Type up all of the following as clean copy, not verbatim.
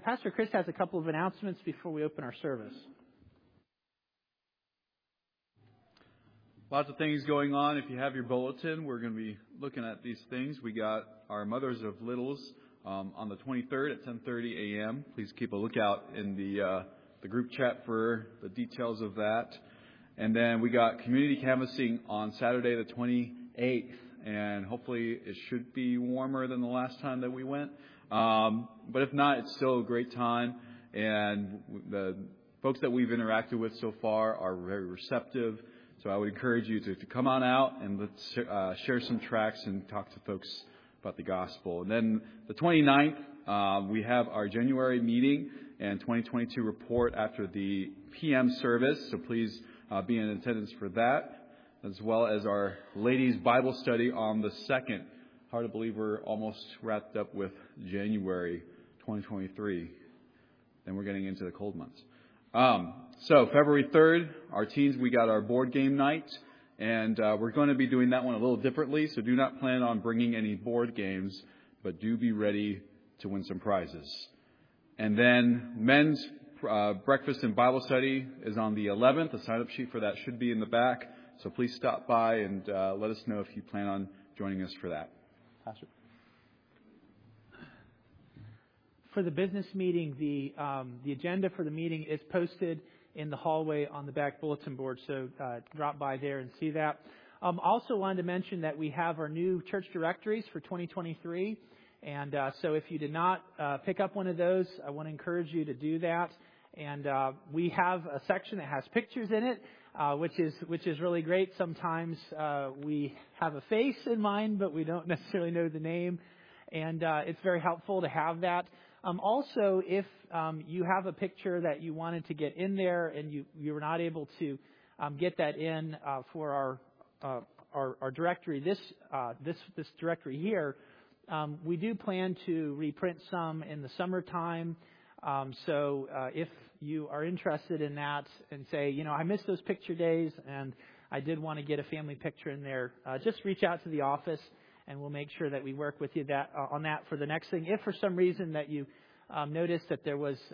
Pastor Chris has a couple of announcements before we open our service. Lots of things going on. If you have your bulletin, we're going to be looking at these things. We got our Mothers of Littles on the 23rd at 10:30 a.m. Please keep a lookout in the group chat for the details of that. And then we got community canvassing on Saturday the 28th. And hopefully it should be warmer than the last time that we went. But if not, it's still a great time. And the folks that we've interacted with so far are very receptive. So I would encourage you to come on out and let's share some tracts and talk to folks about the gospel. And then the 29th, we have our January meeting and 2022 report after the PM service. So please be in attendance for that, as well as our ladies' Bible study on the 2nd. Hard to believe we're almost wrapped up with January 2023. Then we're getting into the cold months. So February 3rd, our teens, we got our board game night. And we're going to be doing that one a little differently. So do not plan on bringing any board games, but do be ready to win some prizes. And then men's breakfast and Bible study is on the 11th. The sign-up sheet for that should be in the back. So please stop by and let us know if you plan on joining us for that. Pastor. For the business meeting, the agenda for the meeting is posted in the hallway on the back bulletin board. So drop by there and see that. Also wanted to mention that we have our new church directories for 2023. And so if you did not pick up one of those, I want to encourage you to do that. And we have a section that has pictures in it, which is really great. Sometimes we have a face in mind, but we don't necessarily know the name. And it's very helpful to have that. Also, if you have a picture that you wanted to get in there and you were not able to get that in for our directory, this directory here, we do plan to reprint some in the summertime. So if you are interested in that and say, I missed those picture days and I did want to get a family picture in there, just reach out to the office and we'll make sure that we work with you on that for the next thing. If for some reason that you noticed that there was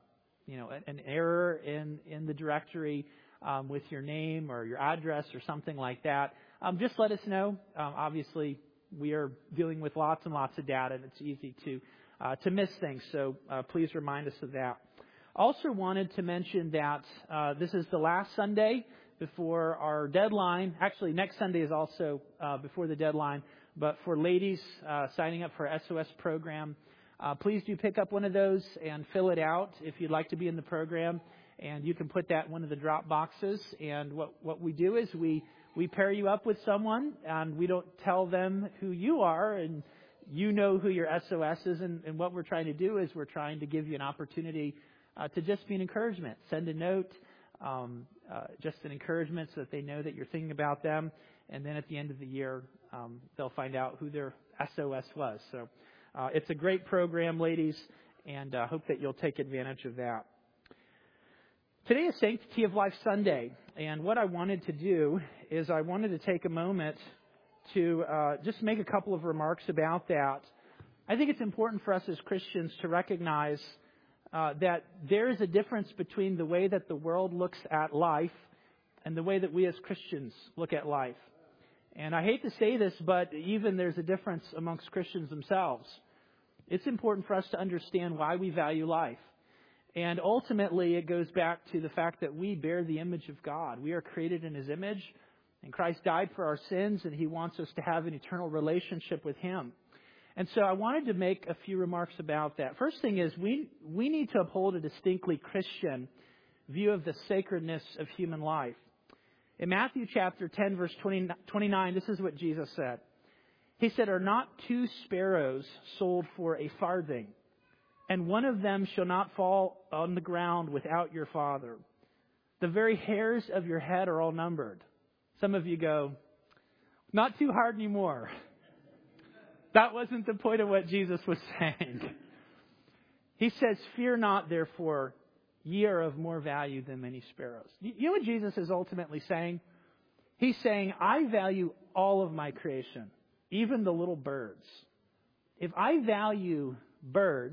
an error in the directory with your name or your address or something like that, just let us know. Obviously, we are dealing with lots and lots of data, and it's easy to miss things. So please remind us of that. Also wanted to mention that this is the last Sunday before our deadline. Actually, next Sunday is also before the deadline. But for ladies signing up for our SOS program, please do pick up one of those and fill it out if you'd like to be in the program. And you can put that in one of the drop boxes. And what we do is we pair you up with someone, and we don't tell them who you are, and you know who your SOS is. And what we're trying to do is we're trying to give you an opportunity to just be an encouragement. Send a note, just an encouragement so that they know that you're thinking about them. And then at the end of the year, they'll find out who their SOS was. So it's a great program, ladies, and I hope that you'll take advantage of that. Today is Sanctity of Life Sunday, and what I wanted to do is I wanted to take a moment to just make a couple of remarks about that. I think it's important for us as Christians to recognize that there is a difference between the way that the world looks at life and the way that we as Christians look at life. And I hate to say this, but even there's a difference amongst Christians themselves. It's important for us to understand why we value life. And ultimately, it goes back to the fact that we bear the image of God. We are created in His image, and Christ died for our sins, and He wants us to have an eternal relationship with Him. And so I wanted to make a few remarks about that. First thing is we need to uphold a distinctly Christian view of the sacredness of human life. In Matthew chapter 10, verse 29, this is what Jesus said. He said, "Are not 2 sparrows sold for a farthing? And one of them shall not fall on the ground without your Father. The very hairs of your head are all numbered." Some of you go, "Not too hard anymore." That wasn't the point of what Jesus was saying. He says, "Fear not, therefore, ye are of more value than many sparrows." You know what Jesus is ultimately saying? He's saying, I value all of my creation, even the little birds. If I value birds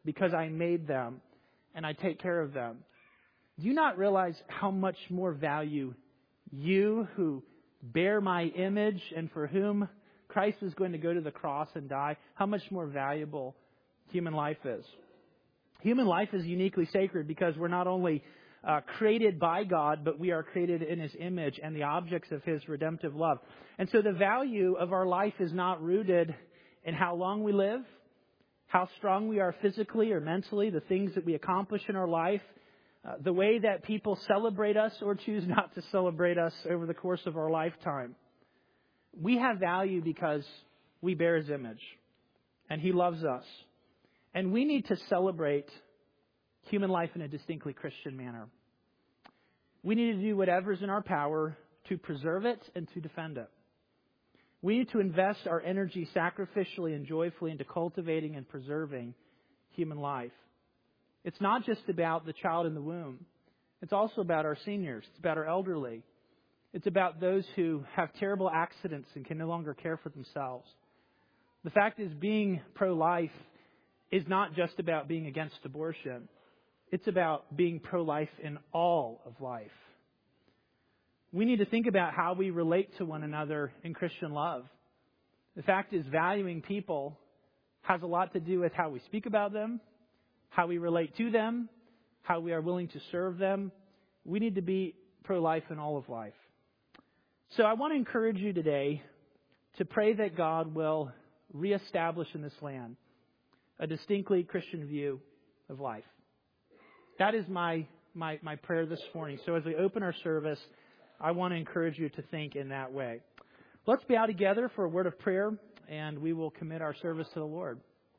because I made them and I take care of them. Do you not realize how much more value you, who bear my image and for whom Christ is going to go to the cross and die, how much more valuable human life is? Human life is uniquely sacred because we're not only created by God, but we are created in His image and the objects of His redemptive love. And so the value of our life is not rooted in how long we live, how strong we are physically or mentally, the things that we accomplish in our life, the way that people celebrate us or choose not to celebrate us over the course of our lifetime. We have value because we bear His image and He loves us. And we need to celebrate human life in a distinctly Christian manner. We need to do whatever's in our power to preserve it and to defend it. We need to invest our energy sacrificially and joyfully into cultivating and preserving human life. It's not just about the child in the womb. It's also about our seniors. It's about our elderly. It's about those who have terrible accidents and can no longer care for themselves. The fact is, being pro-life is not just about being against abortion. It's about being pro-life in all of life. We need to think about how we relate to one another in Christian love. The fact is, valuing people has a lot to do with how we speak about them, how we relate to them, how we are willing to serve them. We need to be pro-life in all of life. So I want to encourage you today to pray that God will reestablish in this land a distinctly Christian view of life. That is my prayer this morning. So as we open our service, I want to encourage you to think in that way. Let's bow together for a word of prayer, and we will commit our service to the Lord.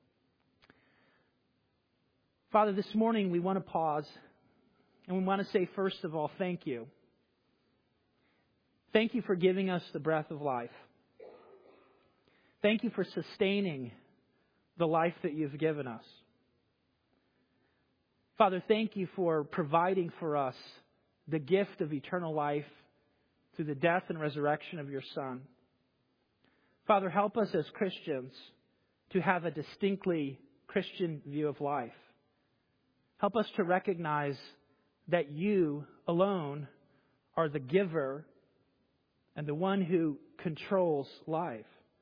Father, this morning we want to pause, and we want to say, first of all, thank you. Thank you for giving us the breath of life. Thank you for sustaining the life that you've given us. Father, thank you for providing for us the gift of eternal life through the death and resurrection of your Son. Father, help us as Christians to have a distinctly Christian view of life. Help us to recognize that you alone are the giver and the one who controls life.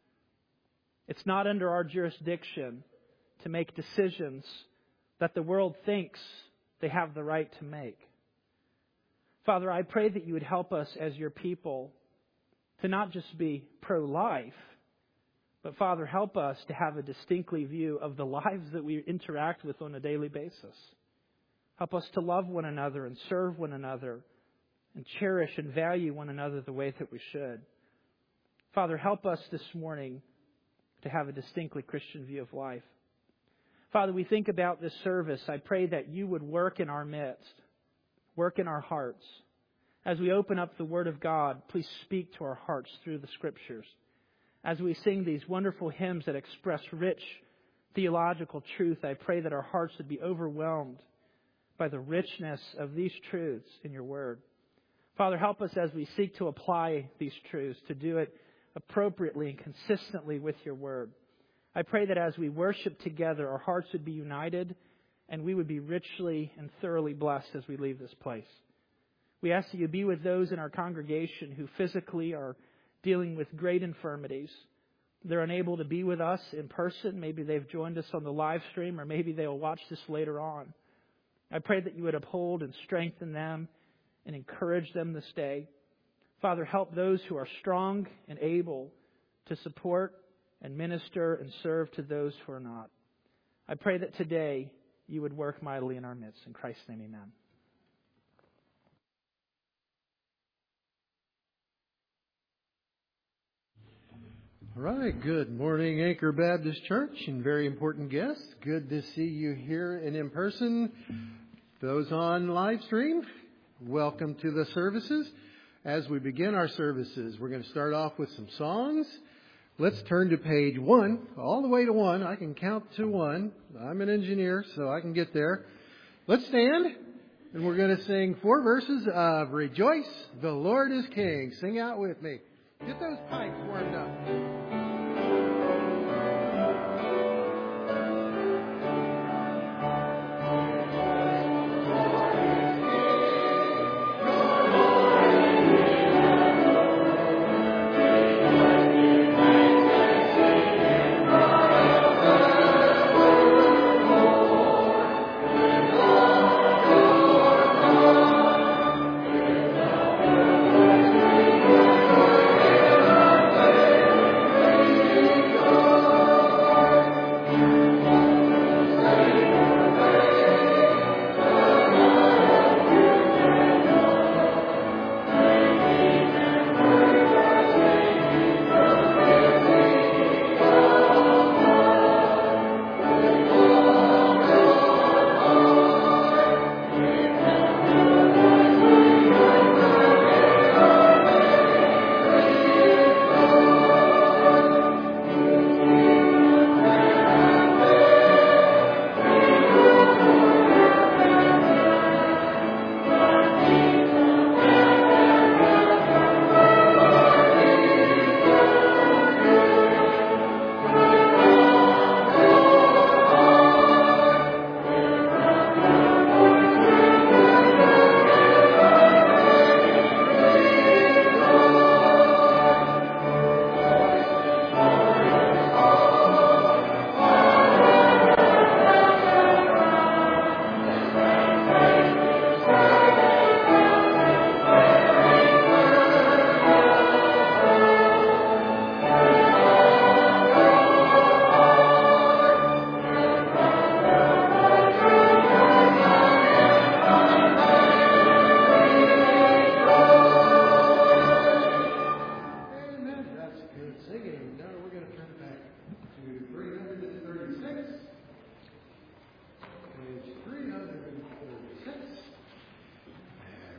It's not under our jurisdiction to make decisions that the world thinks they have the right to make. Father, I pray that you would help us as your people to not just be pro-life, but Father, help us to have a distinctly view of the lives that we interact with on a daily basis. Help us to love one another and serve one another and cherish and value one another the way that we should. Father, help us this morning to have a distinctly Christian view of life. Father, we think about this service. I pray that you would work in our midst, work in our hearts. As we open up the Word of God, please speak to our hearts through the Scriptures. As we sing these wonderful hymns that express rich theological truth, I pray that our hearts would be overwhelmed by the richness of these truths in your Word. Father, help us as we seek to apply these truths, to do it appropriately and consistently with your Word. I pray that as we worship together, our hearts would be united and we would be richly and thoroughly blessed as we leave this place. We ask that you be with those in our congregation who physically are dealing with great infirmities. They're unable to be with us in person. Maybe they've joined us on the live stream, or maybe they'll watch this later on. I pray that you would uphold and strengthen them and encourage them this day. Father, help those who are strong and able to support and minister and serve to those who are not. I pray that today you would work mightily in our midst. In Christ's name, amen. All right, good morning, Anchor Baptist Church, and very important guests. Good to see you here and in person. Those on live stream, welcome to the services. As we begin our services, we're going to start off with some songs. Let's turn to page 1, all the way to 1. I can count to 1. I'm an engineer, so I can get there. Let's stand, and we're going to sing 4 verses of Rejoice, the Lord is King. Sing out with me. Get those pipes warmed up.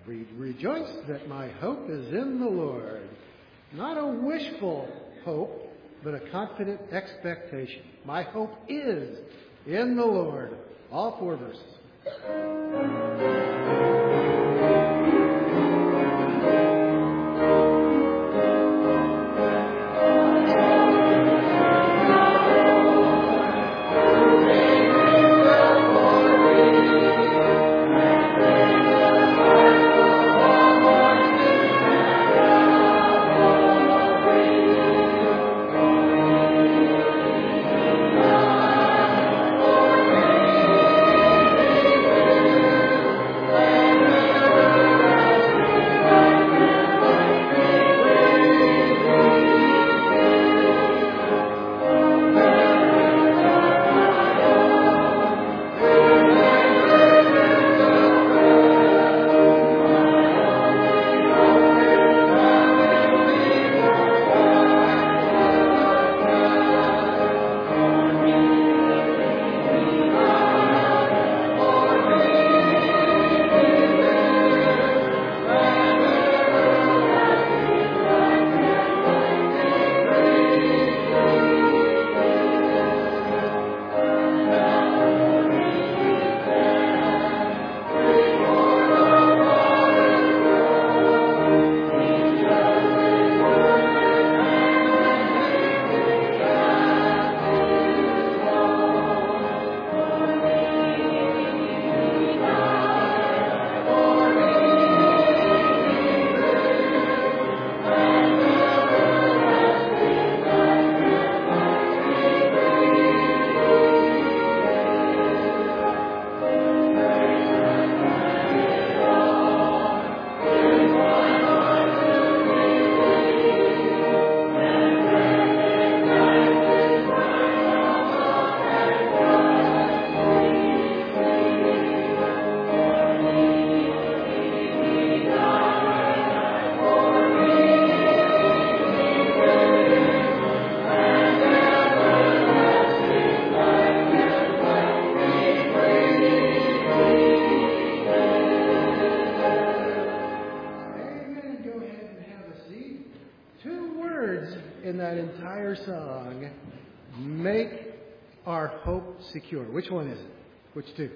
Rejoice that my hope is in the Lord. Not a wishful hope, but a confident expectation. My hope is in the Lord. All 4 verses. Song, make our hope secure. Which one is it? Which 2?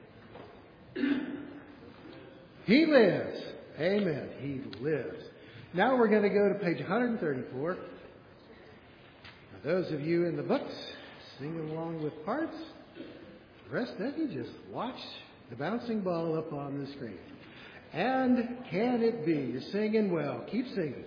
He lives. Amen. He lives. Now we're going to go to page 134. For those of you in the books, singing along with parts. The rest of you just watch the bouncing ball up on the screen. And can it be? You're singing well. Keep singing.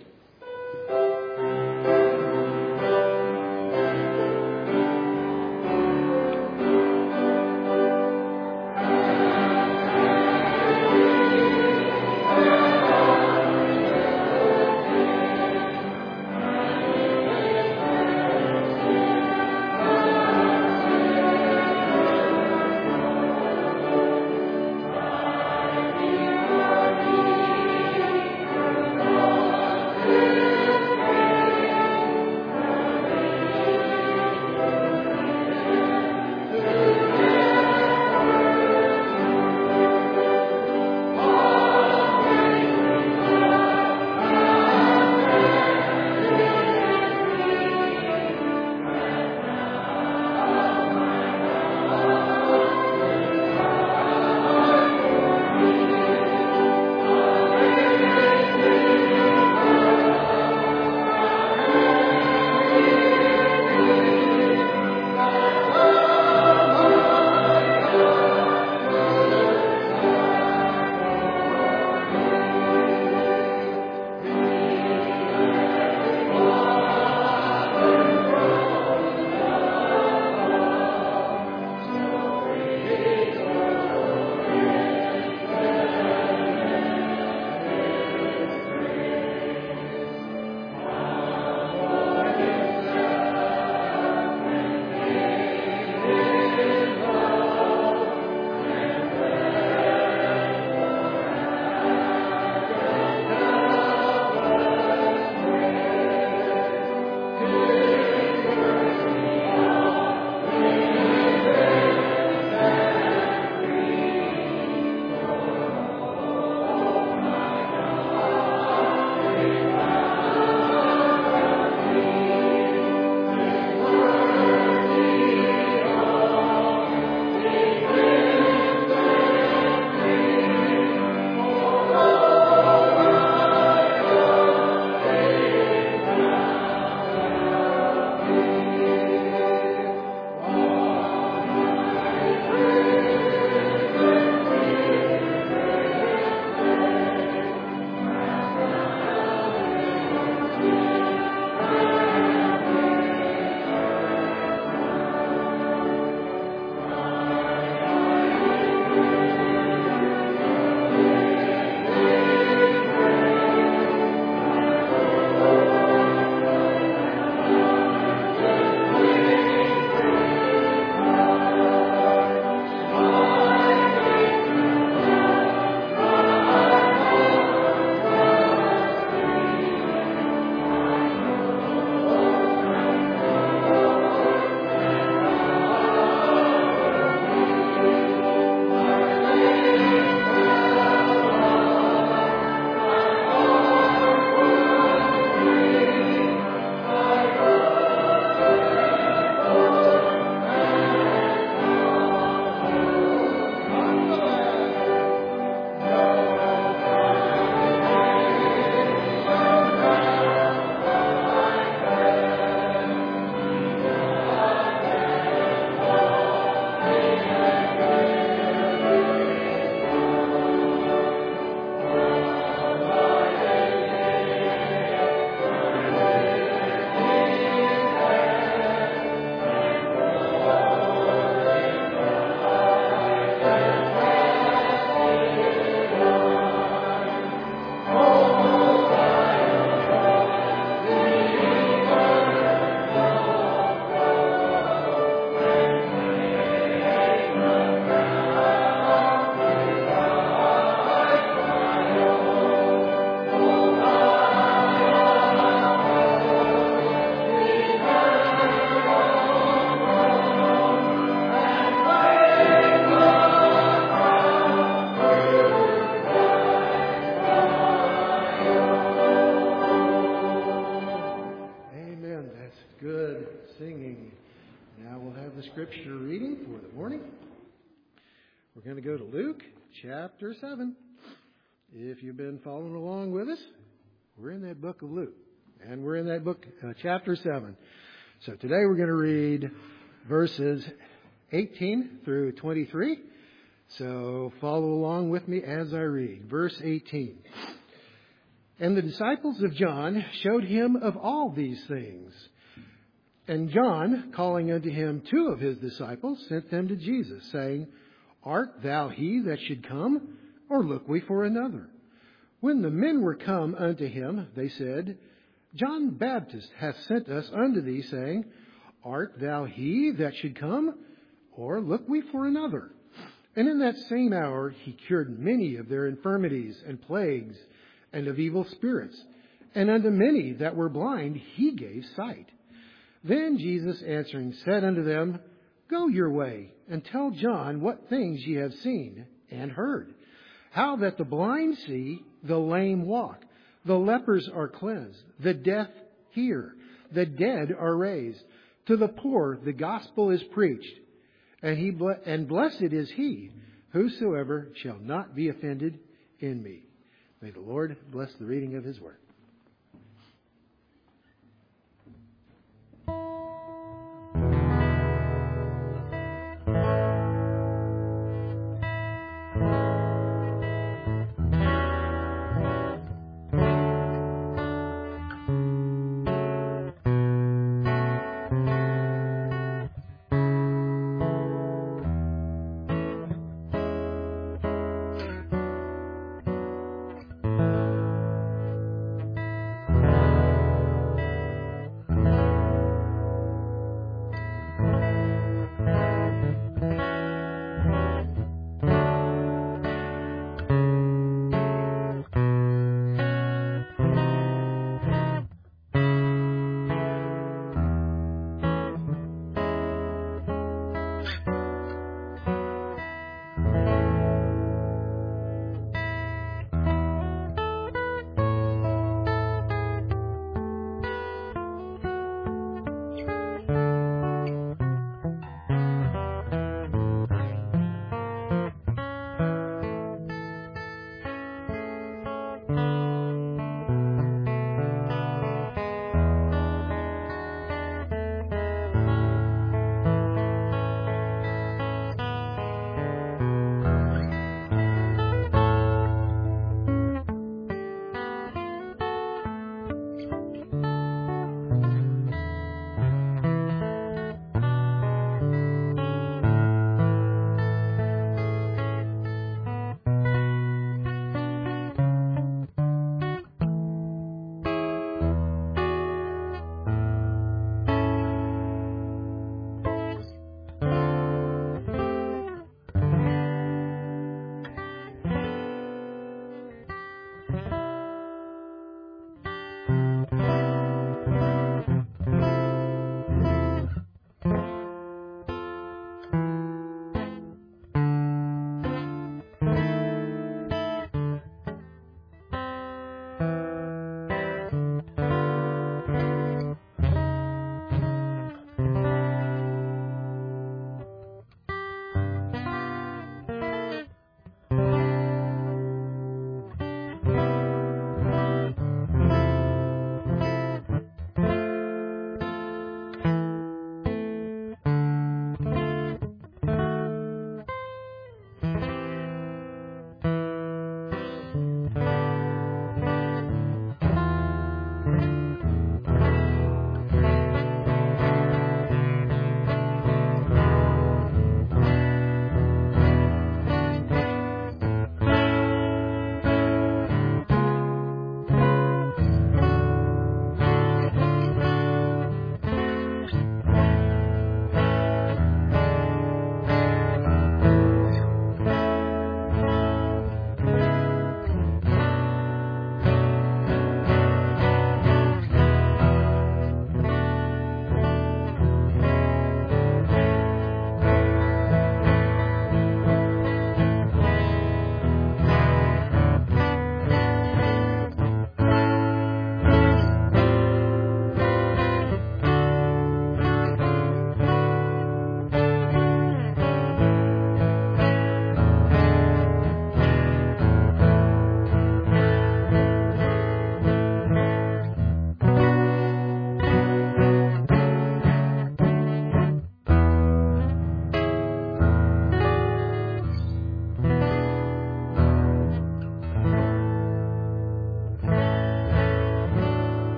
Luke chapter 7. If you've been following along with us, we're in that book of Luke. And we're in that book, chapter 7. So today we're going to read verses 18 through 23. So follow along with me as I read. Verse 18. And the disciples of John showed him of all these things. And John, calling unto him 2 of his disciples, sent them to Jesus, saying, Art thou he that should come, or look we for another? When the men were come unto him, they said, John Baptist hath sent us unto thee, saying, Art thou he that should come, or look we for another? And in that same hour he cured many of their infirmities and plagues, and of evil spirits, and unto many that were blind he gave sight. Then Jesus answering said unto them, Go your way, and tell John what things ye have seen and heard, how that the blind see, the lame walk, the lepers are cleansed, the deaf hear, the dead are raised, to the poor the gospel is preached, and blessed is he whosoever shall not be offended in me. May the Lord bless the reading of his word.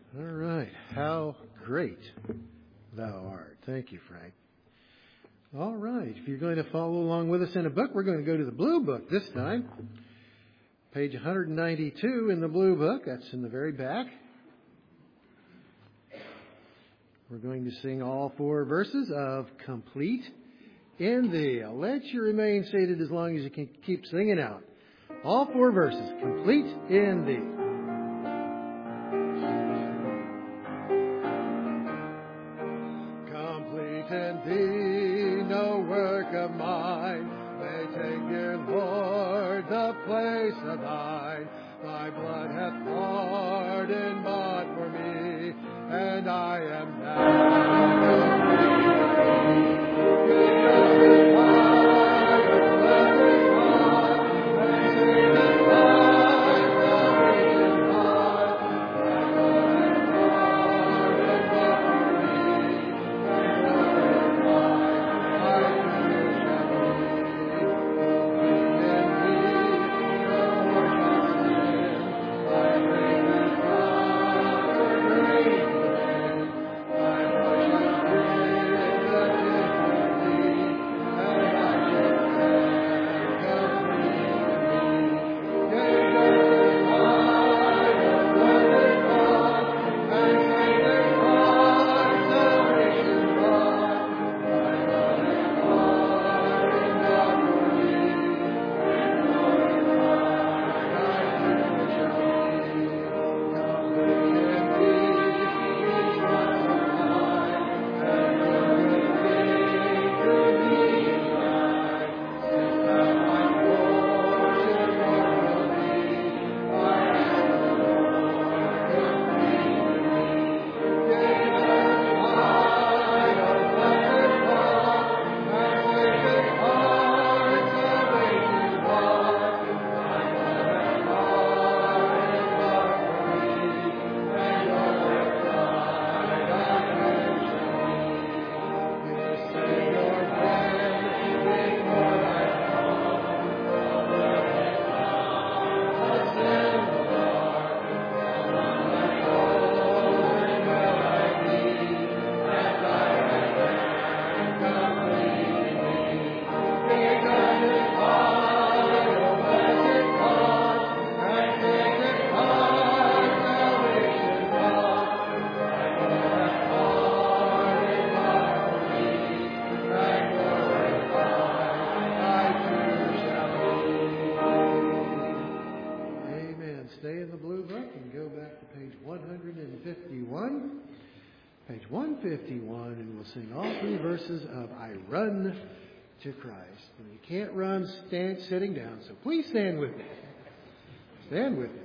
All right. How great thou art. Thank you, Frank. All right. If you're going to follow along with us in a book, we're going to go to the Blue Book this time. Page 192 in the Blue Book. That's in the very back. We're going to sing all 4 verses of Complete in Thee. I'll let you remain seated as long as you can keep singing out. All 4 verses. Complete in Thee. In Thee, no work of mine may take, dear Lord, the place of Thine. Thy blood hath poured and bought for me, and I am page 151, and we'll sing all 3 verses of I Run to Christ. When you can't run, stand sitting down. So please stand with me. Stand with me.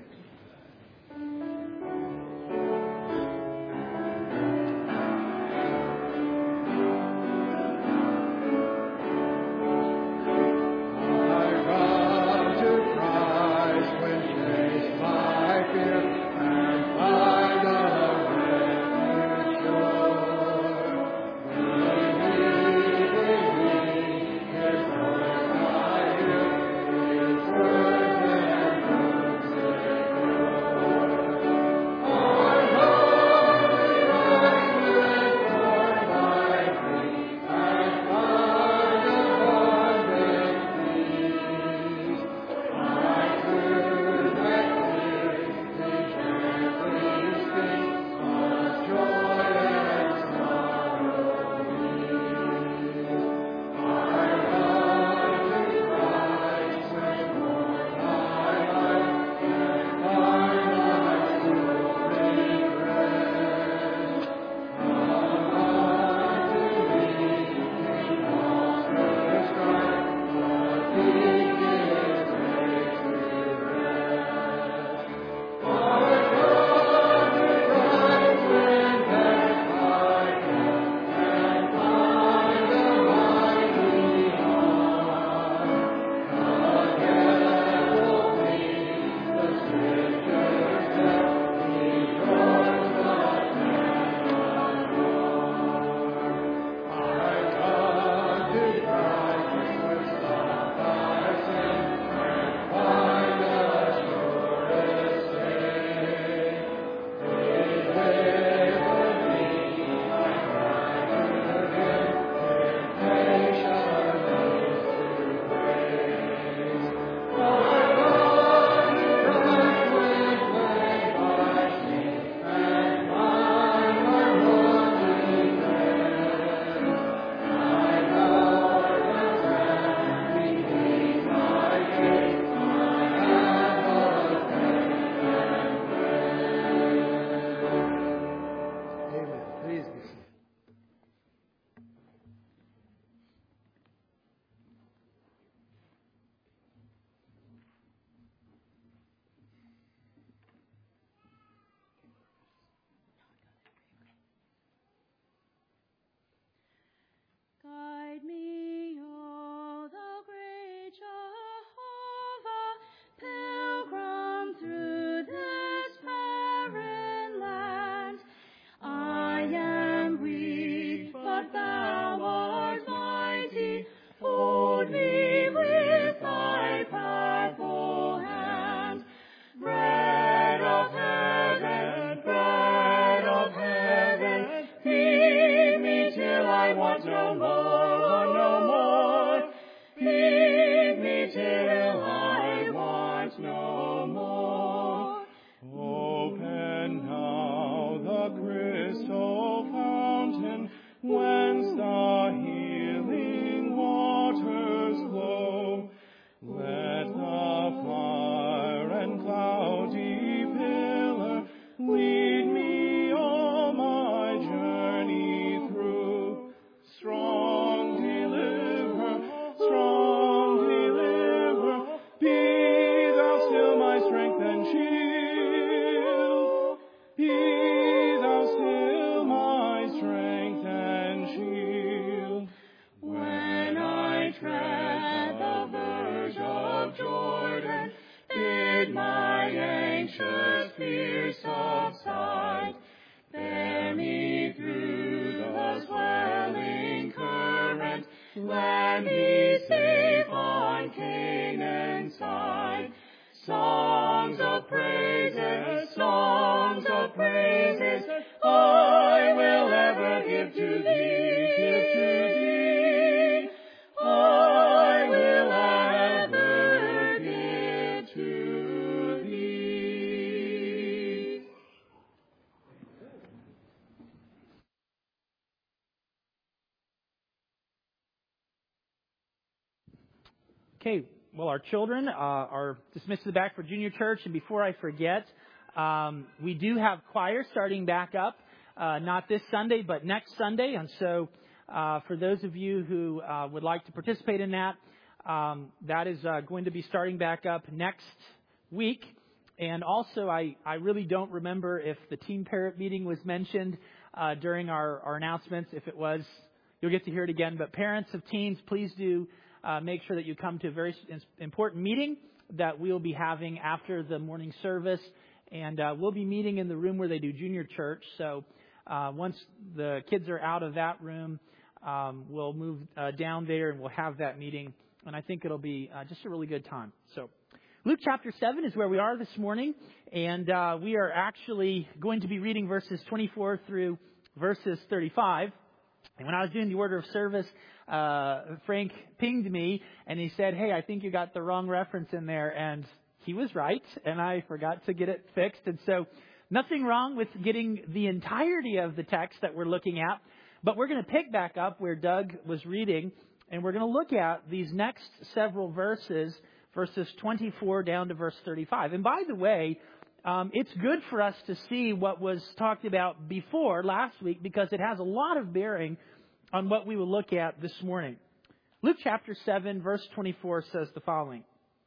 Okay, well, our children are dismissed to the back for junior church. And before I forget, we do have choir starting back up, not this Sunday, but next Sunday. And so for those of you who would like to participate in that, that is going to be starting back up next week. And also, I really don't remember if the teen parent meeting was mentioned during our announcements. If it was, you'll get to hear it again. But parents of teens, please do make sure that you come to a very important meeting that we'll be having after the morning service. And we'll be meeting in the room where they do junior church. So once the kids are out of that room, we'll move down there and we'll have that meeting. And I think it'll be just a really good time. So Luke chapter 7 is where we are this morning. And we are actually going to be reading verses 24 through verses 35. And when I was doing the order of service, Frank pinged me and he said, "Hey, I think you got the wrong reference in there." And he was right, and I forgot to get it fixed. And so nothing wrong with getting the entirety of the text that we're looking at, but we're going to pick back up where Doug was reading, and we're going to look at these next several verses, verses 24 down to verse 35. And by the way, it's good for us to see what was talked about before last week because it has a lot of bearing on what we will look at this morning. Luke chapter 7, verse 24 says the following.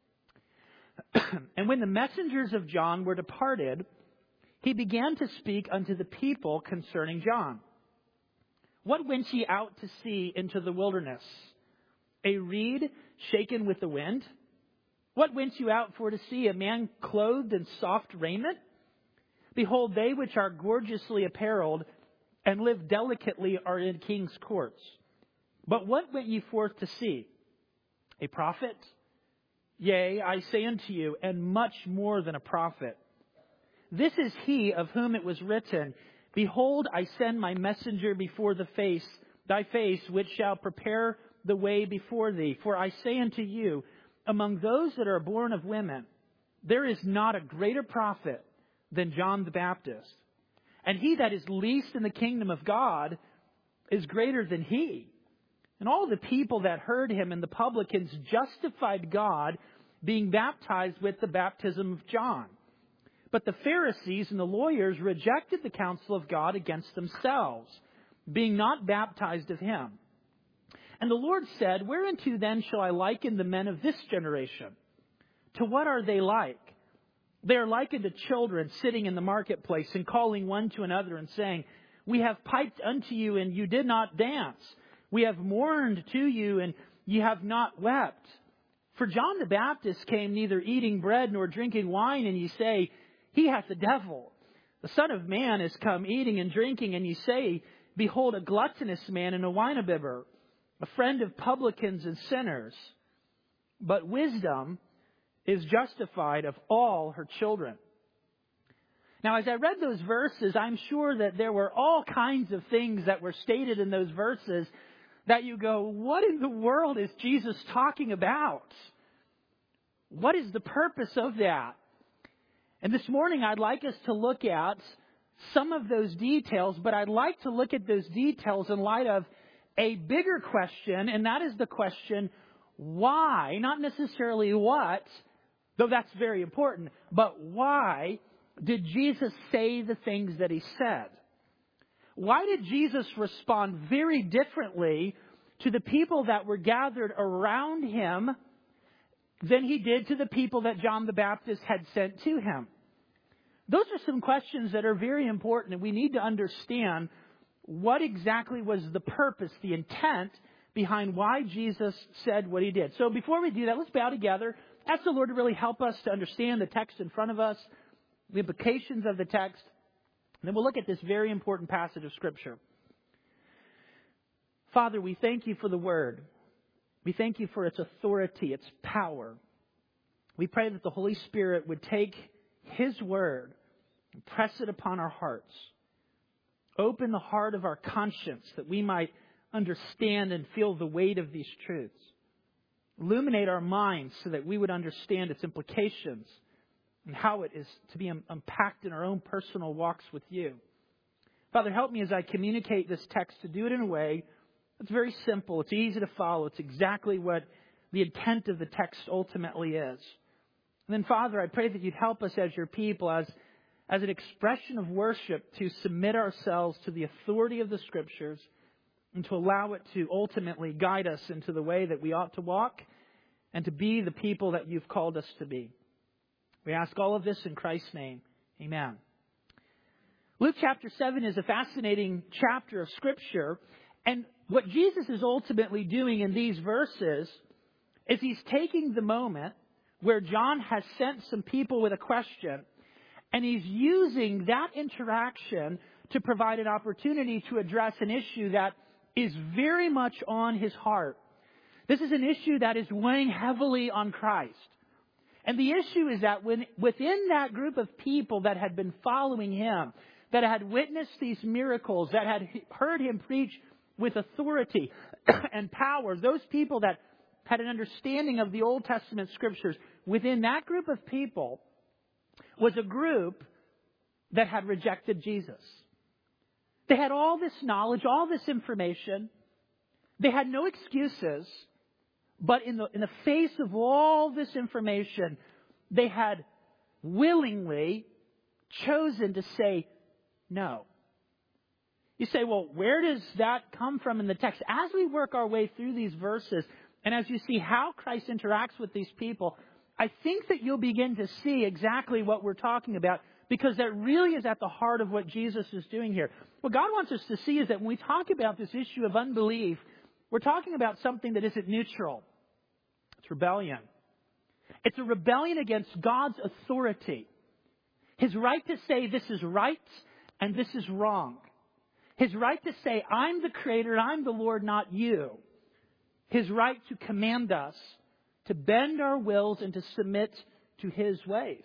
And when the messengers of John were departed, he began to speak unto the people concerning John. What went ye out to see into the wilderness? A reed shaken with the wind? What went you out for to see? A man clothed in soft raiment? Behold, they which are gorgeously apparelled and live delicately are in king's courts. But what went ye forth to see? A prophet? Yea, I say unto you, and much more than a prophet. This is he of whom it was written, Behold, I send my messenger before thy face, which shall prepare the way before thee. For I say unto you, among those that are born of women, there is not a greater prophet than John the Baptist. And he that is least in the kingdom of God is greater than he. And all the people that heard him and the publicans justified God, being baptized with the baptism of John. But the Pharisees and the lawyers rejected the counsel of God against themselves, being not baptized of him. And the Lord said, Whereunto then shall I liken the men of this generation? To what are they like? They are likened to children sitting in the marketplace and calling one to another and saying, We have piped unto you, and you did not dance. We have mourned to you, and ye have not wept. For John the Baptist came neither eating bread nor drinking wine, and ye say, He hath the devil. The Son of Man is come eating and drinking, and ye say, Behold, a gluttonous man and a winebibber, a friend of publicans and sinners. But wisdom is justified of all her children. Now, as I read those verses, I'm sure that there were all kinds of things that were stated in those verses that you go, what in the world is Jesus talking about? What is the purpose of that? And this morning, I'd like us to look at some of those details, but I'd like to look at those details in light of a bigger question, and that is the question, why? Not necessarily what, though that's very important, but why did Jesus say the things that he said? Why did Jesus respond very differently to the people that were gathered around him than he did to the people that John the Baptist had sent to him? Those are some questions that are very important, and we need to understand what exactly was the purpose, the intent behind why Jesus said what he did. So before we do that, let's bow together. Ask the Lord to really help us to understand the text in front of us, the implications of the text. And then we'll look at this very important passage of Scripture. Father, we thank you for the Word. We thank you for its authority, its power. We pray that the Holy Spirit would take His Word and press it upon our hearts. Open the heart of our conscience that we might understand and feel the weight of these truths. Illuminate our minds so that we would understand its implications and how it is to be unpacked in our own personal walks with you. Father, help me as I communicate this text to do it in a way that's very simple. It's easy to follow. It's exactly what the intent of the text ultimately is. And then, Father, I pray that you'd help us as your people, as an expression of worship, to submit ourselves to the authority of the Scriptures and to allow it to ultimately guide us into the way that we ought to walk and to be the people that you've called us to be. We ask all of this in Christ's name. Amen. Luke chapter 7 is a fascinating chapter of Scripture. And what Jesus is ultimately doing in these verses is he's taking the moment where John has sent some people with a question, and he's using that interaction to provide an opportunity to address an issue that is very much on his heart. This is an issue that is weighing heavily on Christ. And the issue is that within that group of people that had been following him, that had witnessed these miracles, that had heard him preach with authority and power, those people that had an understanding of the Old Testament Scriptures, within that group of people was a group that had rejected Jesus. They had all this knowledge, all this information. They had no excuses. But in the face of all this information, they had willingly chosen to say no. You say, well, where does that come from in the text? As we work our way through these verses, and as you see how Christ interacts with these people, I think that you'll begin to see exactly what we're talking about, because that really is at the heart of what Jesus is doing here. What God wants us to see is that when we talk about this issue of unbelief, we're talking about something that isn't neutral. It's rebellion. It's a rebellion against God's authority. His right to say this is right and this is wrong. His right to say, I'm the Creator, I'm the Lord, not you. His right to command us to bend our wills and to submit to His ways.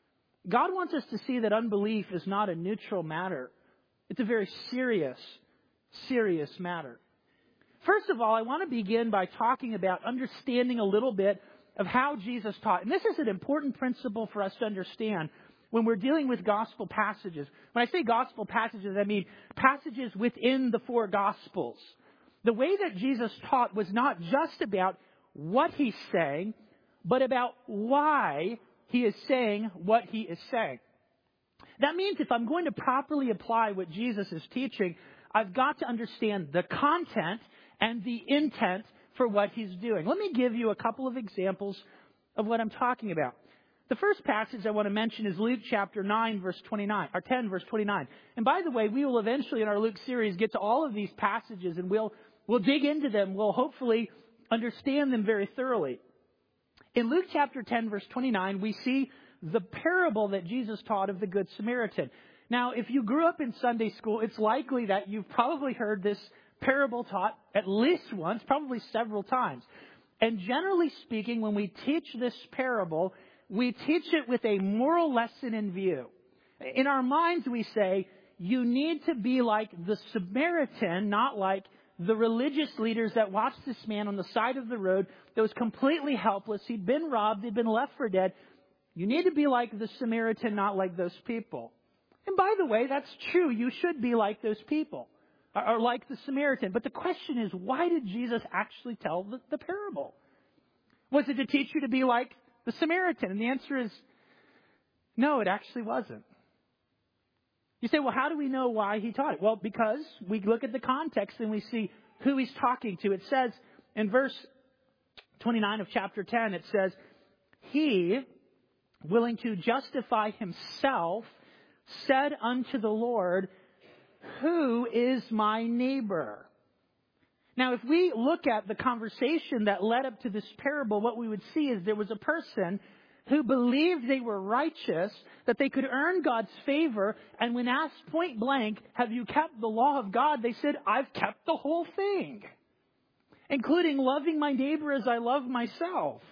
God wants us to see that unbelief is not a neutral matter. It's a very serious, serious matter. First of all, I want to begin by talking about understanding a little bit of how Jesus taught. And this is an important principle for us to understand when we're dealing with gospel passages. When I say gospel passages, I mean passages within the four gospels. The way that Jesus taught was not just about what He's saying, but about why He is saying what He is saying. That means if I'm going to properly apply what Jesus is teaching, I've got to understand the content and the intent for what He's doing. Let me give you a couple of examples of what I'm talking about. The first passage I want to mention is Luke chapter 9, verse 29, or 10, verse 29. And by the way, we will eventually in our Luke series get to all of these passages, and we'll dig into them. We'll hopefully understand them very thoroughly. In Luke chapter 10, verse 29, we see the parable that Jesus taught of the Good Samaritan. Now, if you grew up in Sunday school, it's likely that you've probably heard this parable taught at least once, probably several times. And generally speaking, when we teach this parable, we teach it with a moral lesson in view. In our minds, we say, you need to be like the Samaritan, not like the religious leaders that watched this man on the side of the road that was completely helpless. He'd been robbed. He'd been left for dead. You need to be like the Samaritan, not like those people. And by the way, that's true. You should be like those people, or like the Samaritan. But the question is, why did Jesus actually tell the parable? Was it to teach you to be like the Samaritan? And the answer is, no, it actually wasn't. You say, well, how do we know why He taught it? Well, because we look at the context and we see who He's talking to. It says in verse 29 of chapter 10, it says, He, willing to justify Himself, said unto the Lord, who is my neighbor? Now, if we look at the conversation that led up to this parable, what we would see is there was a person who believed they were righteous, that they could earn God's favor, and when asked point blank, have you kept the law of God? They said, I've kept the whole thing, including loving my neighbor as I love myself.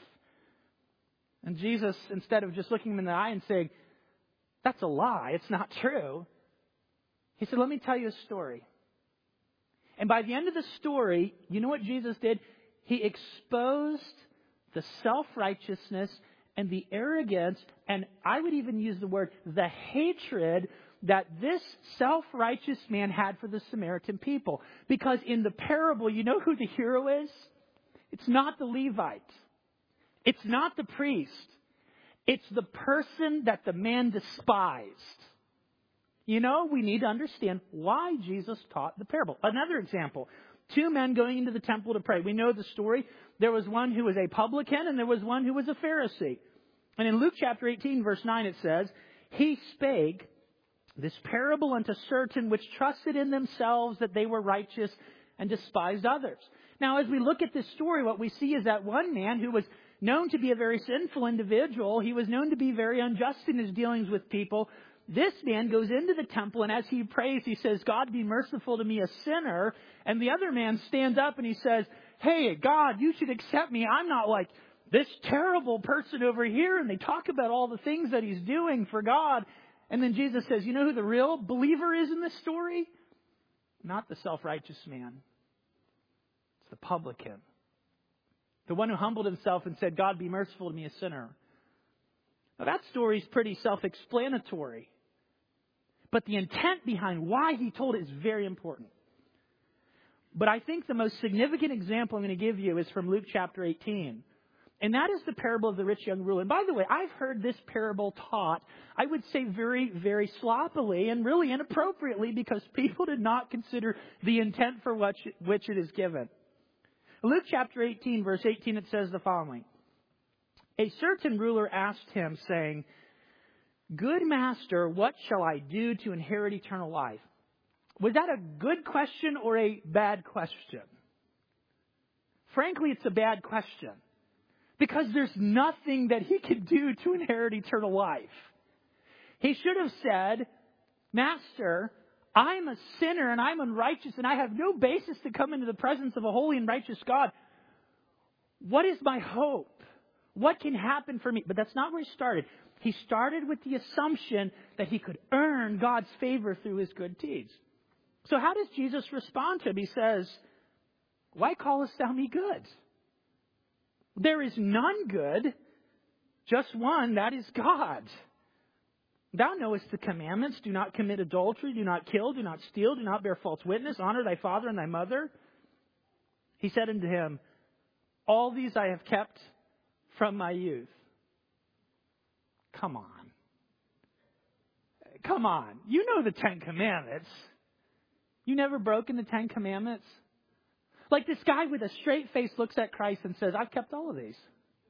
And Jesus, instead of just looking him in the eye and saying, that's a lie, it's not true, He said, let me tell you a story. And by the end of the story, you know what Jesus did? He exposed the self-righteousness and the arrogance, and I would even use the word, the hatred that this self-righteous man had for the Samaritan people. Because in the parable, you know who the hero is? It's not the Levite. It's not the priest. It's the person that the man despised. You know, we need to understand why Jesus taught the parable. Another example. 2 men going into the temple to pray. We know the story. There was one who was a publican and there was one who was a Pharisee. And in Luke chapter 18, verse 9, it says, He spake this parable unto certain which trusted in themselves that they were righteous and despised others. Now, as we look at this story, what we see is that one man who was known to be a very sinful individual, he was known to be very unjust in his dealings with people. This man goes into the temple, and as he prays, he says, God, be merciful to me, a sinner. And the other man stands up and he says, hey, God, you should accept me. I'm not like this terrible person over here. And they talk about all the things that he's doing for God. And then Jesus says, you know who the real believer is in this story? Not the self-righteous man. It's the publican. The one who humbled himself and said, God, be merciful to me, a sinner. Now that story is pretty self-explanatory. But the intent behind why he told it is very important. But I think the most significant example I'm going to give you is from Luke chapter 18. And that is the parable of the rich young ruler. And by the way, I've heard this parable taught, I would say very, very sloppily and really inappropriately because people did not consider the intent for which it is given. Luke chapter 18, verse 18, it says the following. A certain ruler asked him, saying, Good master, what shall I do to inherit eternal life? Was that a good question or a bad question? Frankly, it's a bad question. Because there's nothing that he could do to inherit eternal life. He should have said, Master, I'm a sinner and I'm unrighteous and I have no basis to come into the presence of a holy and righteous God. What is my hope? What can happen for me? But that's not where he started. He started with the assumption that he could earn God's favor through his good deeds. So how does Jesus respond to him? He says, Why callest thou me good? There is none good, just one, that is God. Thou knowest the commandments, do not commit adultery, do not kill, do not steal, do not bear false witness, honor thy father and thy mother. He said unto him, All these I have kept from my youth. Come on. Come on. You know the 10 Commandments. You never broken the 10 Commandments? Like this guy with a straight face looks at Christ and says, I've kept all of these.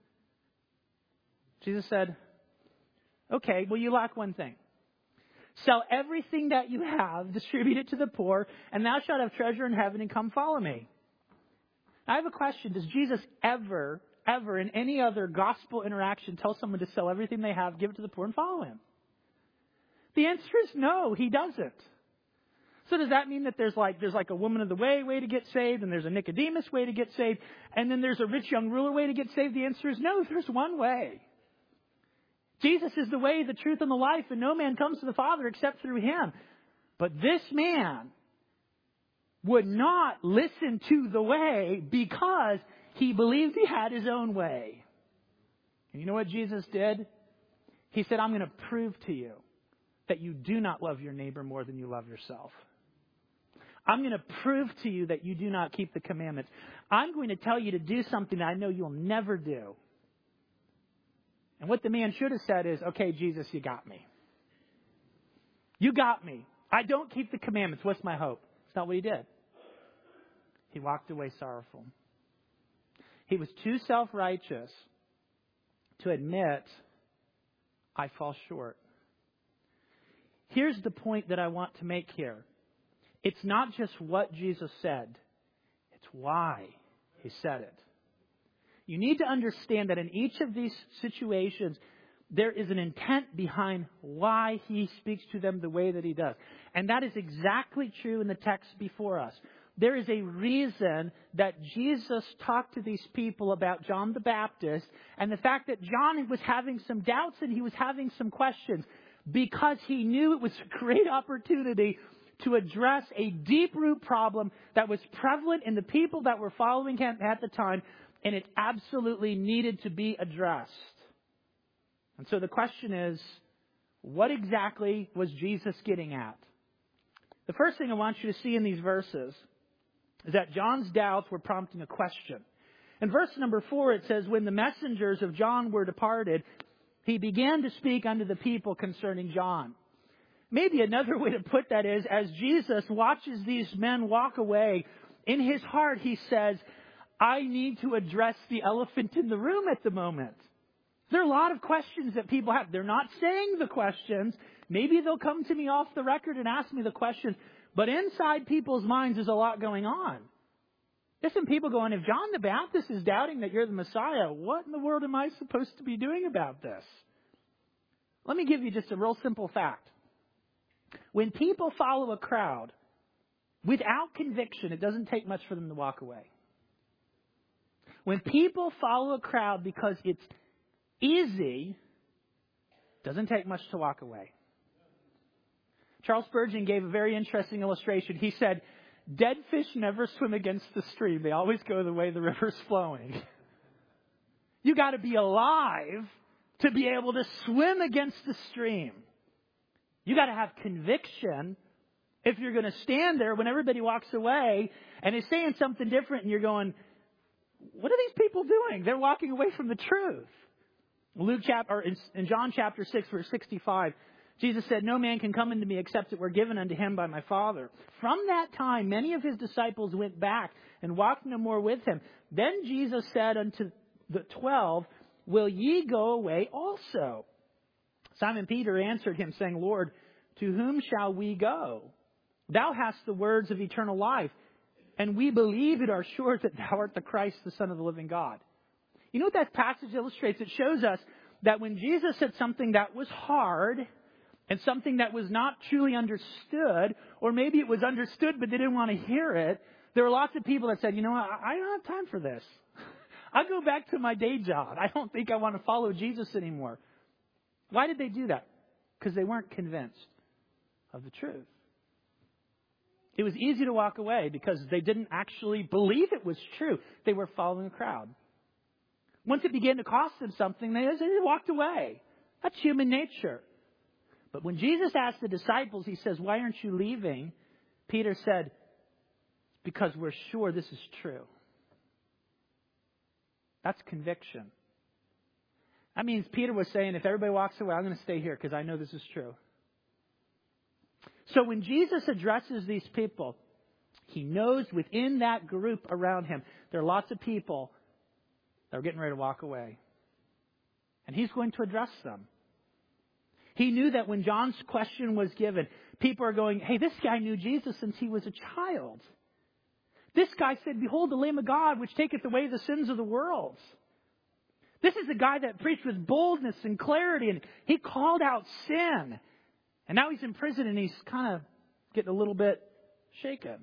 Jesus said, okay, well, you lack one thing. Sell everything that you have, distribute it to the poor, and thou shalt have treasure in heaven, and come follow me. I have a question. Does Jesus ever in any other gospel interaction tell someone to sell everything they have, give it to the poor, and follow him? The answer is no, he doesn't. So does that mean that there's like a woman of the way to get saved, and there's a Nicodemus way to get saved, and then there's a rich young ruler way to get saved? The answer is no, there's one way. Jesus is the way, the truth, and the life, and no man comes to the Father except through him. But this man would not listen to the way because he believed he had his own way. And you know what Jesus did? He said, I'm going to prove to you that you do not love your neighbor more than you love yourself. I'm going to prove to you that you do not keep the commandments. I'm going to tell you to do something that I know you'll never do. And what the man should have said is, okay, Jesus, you got me. You got me. I don't keep the commandments. What's my hope? It's not what he did. He walked away sorrowful. He was too self-righteous to admit, I fall short. Here's the point that I want to make here. It's not just what Jesus said. It's why he said it. You need to understand that in each of these situations, there is an intent behind why he speaks to them the way that he does. And that is exactly true in the text before us. There is a reason that Jesus talked to these people about John the Baptist and the fact that John was having some doubts and he was having some questions because he knew it was a great opportunity to address a deep-root problem that was prevalent in the people that were following him at the time, and it absolutely needed to be addressed. And so the question is, what exactly was Jesus getting at? The first thing I want you to see in these verses is that John's doubts were prompting a question. In verse number 4, it says, when the messengers of John were departed, he began to speak unto the people concerning John. Maybe another way to put that is, as Jesus watches these men walk away, in his heart he says, I need to address the elephant in the room at the moment. There are a lot of questions that people have. They're not saying the questions. Maybe they'll come to me off the record and ask me the questions. But inside people's minds is a lot going on. There's some people going, if John the Baptist is doubting that you're the Messiah, what in the world am I supposed to be doing about this? Let me give you just a real simple fact. When people follow a crowd without conviction, it doesn't take much for them to walk away. When people follow a crowd because it's easy, it doesn't take much to walk away. Charles Spurgeon gave a very interesting illustration. He said, dead fish never swim against the stream. They always go the way the river's flowing. You got to be alive to be able to swim against the stream. You got to have conviction if you're going to stand there when everybody walks away and is saying something different and you're going, what are these people doing? They're walking away from the truth. In John chapter 6, verse 65, Jesus said, no man can come unto me except it were given unto him by my Father. From that time, many of his disciples went back and walked no more with him. Then Jesus said unto the 12, will ye go away also? Simon Peter answered him, saying, Lord, to whom shall we go? Thou hast the words of eternal life, and we believe and are sure that thou art the Christ, the Son of the living God. You know what that passage illustrates? It shows us that when Jesus said something that was hard and something that was not truly understood, or maybe it was understood but they didn't want to hear it, there were lots of people that said, you know what, I don't have time for this. I'll go back to my day job. I don't think I want to follow Jesus anymore. Why did they do that? Because they weren't convinced of the truth. It was easy to walk away because they didn't actually believe it was true. They were following a crowd. Once it began to cost them something, they walked away. That's human nature. But when Jesus asked the disciples, he says, why aren't you leaving? Peter said, because we're sure this is true. That's conviction. That means Peter was saying, if everybody walks away, I'm going to stay here because I know this is true. So when Jesus addresses these people, he knows within that group around him, there are lots of people that are getting ready to walk away. And he's going to address them. He knew that when John's question was given, people are going, hey, this guy knew Jesus since he was a child. This guy said, behold the Lamb of God, which taketh away the sins of the world. This is the guy that preached with boldness and clarity, and he called out sin. And now he's in prison, and he's kind of getting a little bit shaken.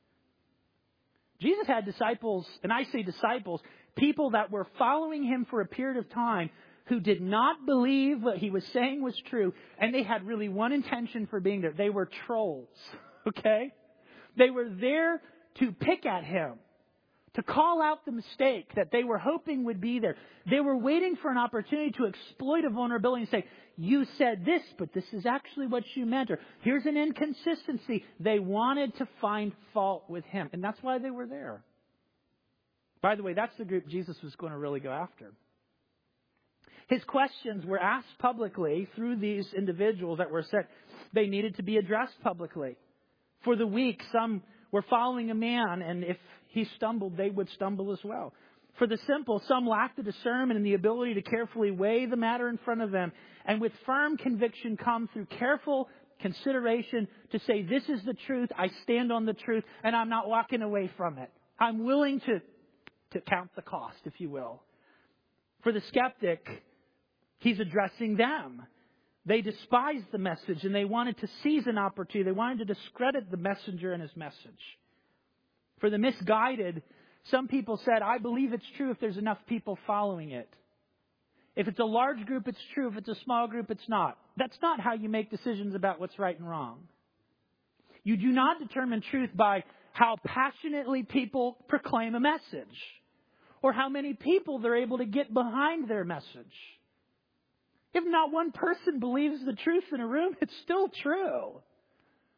Jesus had disciples, and I say disciples, people that were following him for a period of time who did not believe what he was saying was true, and they had really one intention for being there. They were trolls, okay? They were there to pick at him, to call out the mistake that they were hoping would be there. They were waiting for an opportunity to exploit a vulnerability and say, you said this, but this is actually what you meant. Or here's an inconsistency. They wanted to find fault with him. And that's why they were there. By the way, that's the group Jesus was going to really go after. His questions were asked publicly through these individuals that were said they needed to be addressed publicly. For the weak, some were following a man, and if he stumbled, they would stumble as well. For the simple, some lacked the discernment and the ability to carefully weigh the matter in front of them, and with firm conviction come through careful consideration to say, this is the truth, I stand on the truth, and I'm not walking away from it. I'm willing to count the cost, if you will. For the skeptic, he's addressing them. They despised the message, and they wanted to seize an opportunity. They wanted to discredit the messenger and his message. For the misguided, some people said, I believe it's true if there's enough people following it. If it's a large group, it's true. If it's a small group, it's not. That's not how you make decisions about what's right and wrong. You do not determine truth by how passionately people proclaim a message or how many people they're able to get behind their message. If not one person believes the truth in a room, it's still true.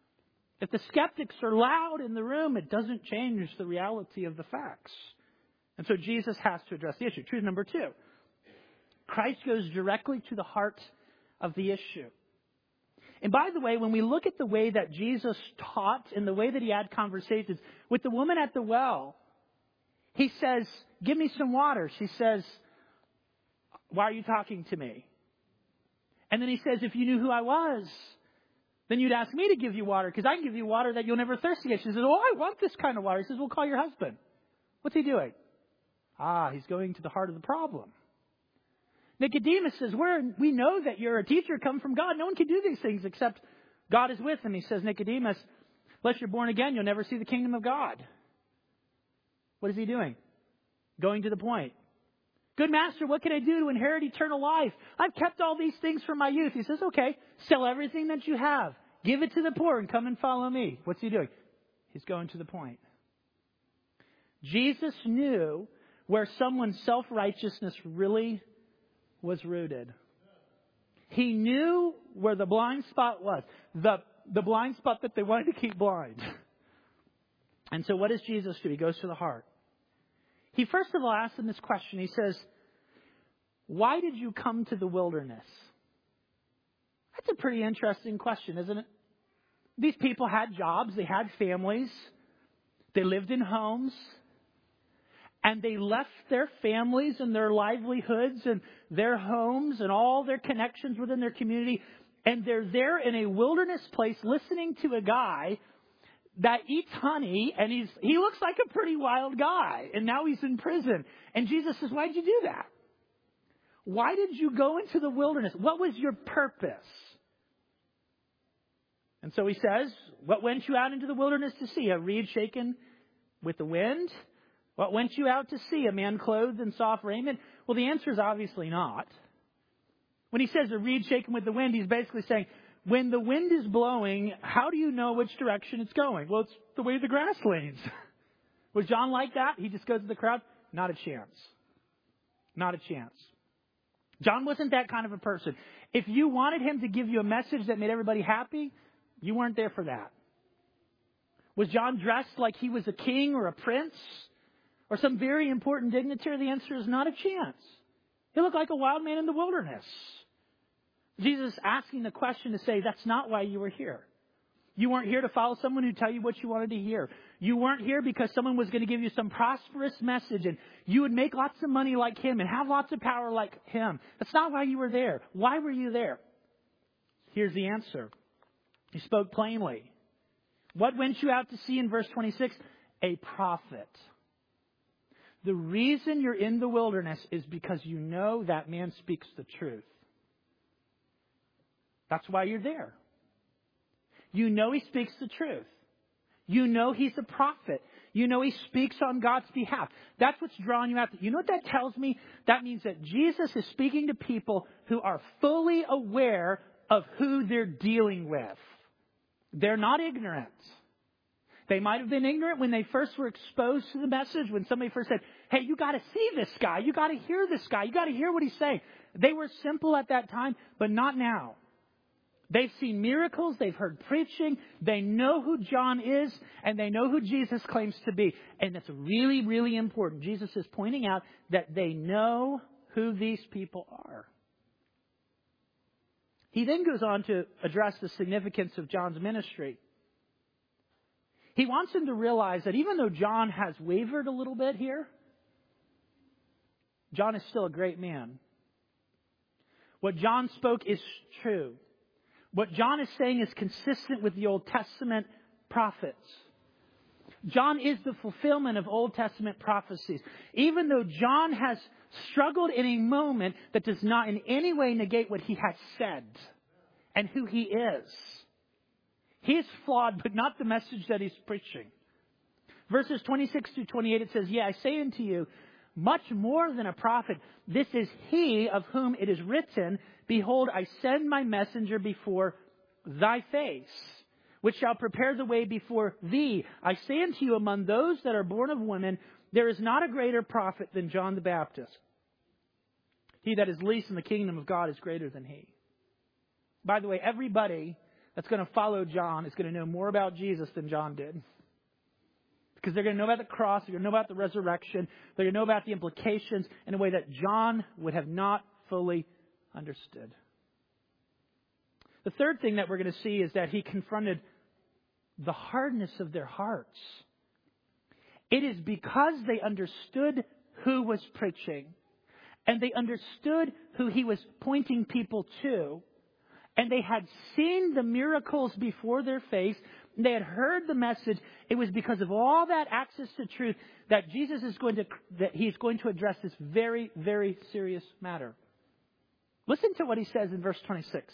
If the skeptics are loud in the room, it doesn't change the reality of the facts. And so Jesus has to address the issue. Truth number 2. Christ goes directly to the heart of the issue. And by the way, when we look at the way that Jesus taught and the way that he had conversations with the woman at the well, he says, give me some water. She says, why are you talking to me? And then he says, if you knew who I was, then you'd ask me to give you water, because I can give you water that you'll never thirst again. She says, oh, I want this kind of water. He says, well, call your husband. What's he doing? He's going to the heart of the problem. Nicodemus says, we know that you're a teacher come from God. No one can do these things except God is with him. He says, Nicodemus, unless you're born again, you'll never see the kingdom of God. What is he doing? Going to the point. Good master, what can I do to inherit eternal life? I've kept all these things from my youth. He says, okay, sell everything that you have. Give it to the poor and come and follow me. What's he doing? He's going to the point. Jesus knew where someone's self-righteousness really was rooted. He knew where the blind spot was. The blind spot that they wanted to keep blind. And so what does Jesus do? He goes to the heart. He first of all asks them this question. He says, why did you come to the wilderness? That's a pretty interesting question, isn't it? These people had jobs. They had families. They lived in homes. And they left their families and their livelihoods and their homes and all their connections within their community. And they're there in a wilderness place listening to a guy that eats honey, and he looks like a pretty wild guy. And now he's in prison. And Jesus says, why'd you do that? Why did you go into the wilderness? What was your purpose? And so he says, what went you out into the wilderness to see? A reed shaken with the wind? What went you out to see? A man clothed in soft raiment? Well, the answer is obviously not. When he says a reed shaken with the wind, he's basically saying, when the wind is blowing, how do you know which direction it's going? Well, it's the way the grass leans. Was John like that? He just goes to the crowd? Not a chance. Not a chance. John wasn't that kind of a person. If you wanted him to give you a message that made everybody happy, you weren't there for that. Was John dressed like he was a king or a prince or some very important dignitary? The answer is not a chance. He looked like a wild man in the wilderness. Jesus is asking the question to say, that's not why you were here. You weren't here to follow someone who tell you what you wanted to hear. You weren't here because someone was going to give you some prosperous message and you would make lots of money like him and have lots of power like him. That's not why you were there. Why were you there? Here's the answer. He spoke plainly. What went you out to see in verse 26? A prophet. The reason you're in the wilderness is because you know that man speaks the truth. That's why you're there. You know he speaks the truth. You know he's a prophet. You know he speaks on God's behalf. That's what's drawing you out. You know what that tells me? That means that Jesus is speaking to people who are fully aware of who they're dealing with. They're not ignorant. They might have been ignorant when they first were exposed to the message, when somebody first said, hey, you got to see this guy. You got to hear this guy. You got to hear what he's saying. They were simple at that time, but not now. They've seen miracles. They've heard preaching. They know who John is, and they know who Jesus claims to be. And that's really, really important. Jesus is pointing out that they know who these people are. He then goes on to address the significance of John's ministry. He wants them to realize that even though John has wavered a little bit here, John is still a great man. What John spoke is true. What John is saying is consistent with the Old Testament prophets. John is the fulfillment of Old Testament prophecies. Even though John has struggled in a moment that does not in any way negate what he has said and who he is. He is flawed, but not the message that he's preaching. Verses 26 to 28, it says, yeah, I say unto you, much more than a prophet, this is he of whom it is written, behold, I send my messenger before thy face, which shall prepare the way before thee. I say unto you, among those that are born of women, there is not a greater prophet than John the Baptist. He that is least in the kingdom of God is greater than he. By the way, everybody that's going to follow John is going to know more about Jesus than John did. Because they're going to know about the cross, they're going to know about the resurrection, they're going to know about the implications in a way that John would have not fully understood. The third thing that we're going to see is that he confronted the hardness of their hearts. It is because they understood who was preaching, and they understood who he was pointing people to, and they had seen the miracles before their face, and they had heard the message. It was because of all that access to truth that he's going to address this very, very serious matter. Listen to what he says in verse 26.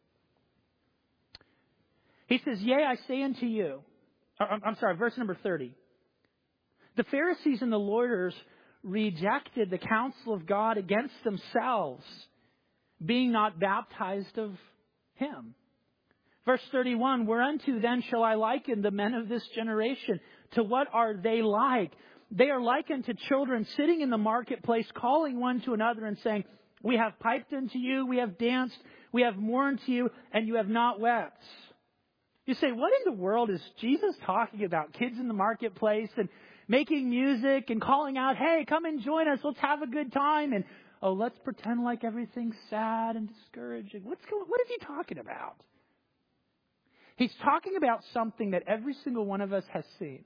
He says, "Yea, I say unto you," verse number 30. "The Pharisees and the lawyers rejected the counsel of God against themselves, being not baptized of him." Verse 31, "Whereunto then shall I liken the men of this generation? To what are they like? They are like unto children sitting in the marketplace, calling one to another and saying, We have piped unto you, we have danced, we have mourned to you, and you have not wept." You say, what in the world is Jesus talking about? Kids in the marketplace and making music and calling out, "Hey, come and join us. Let's have a good time." And, let's pretend like everything's sad and discouraging. What is he talking about? He's talking about something that every single one of us has seen.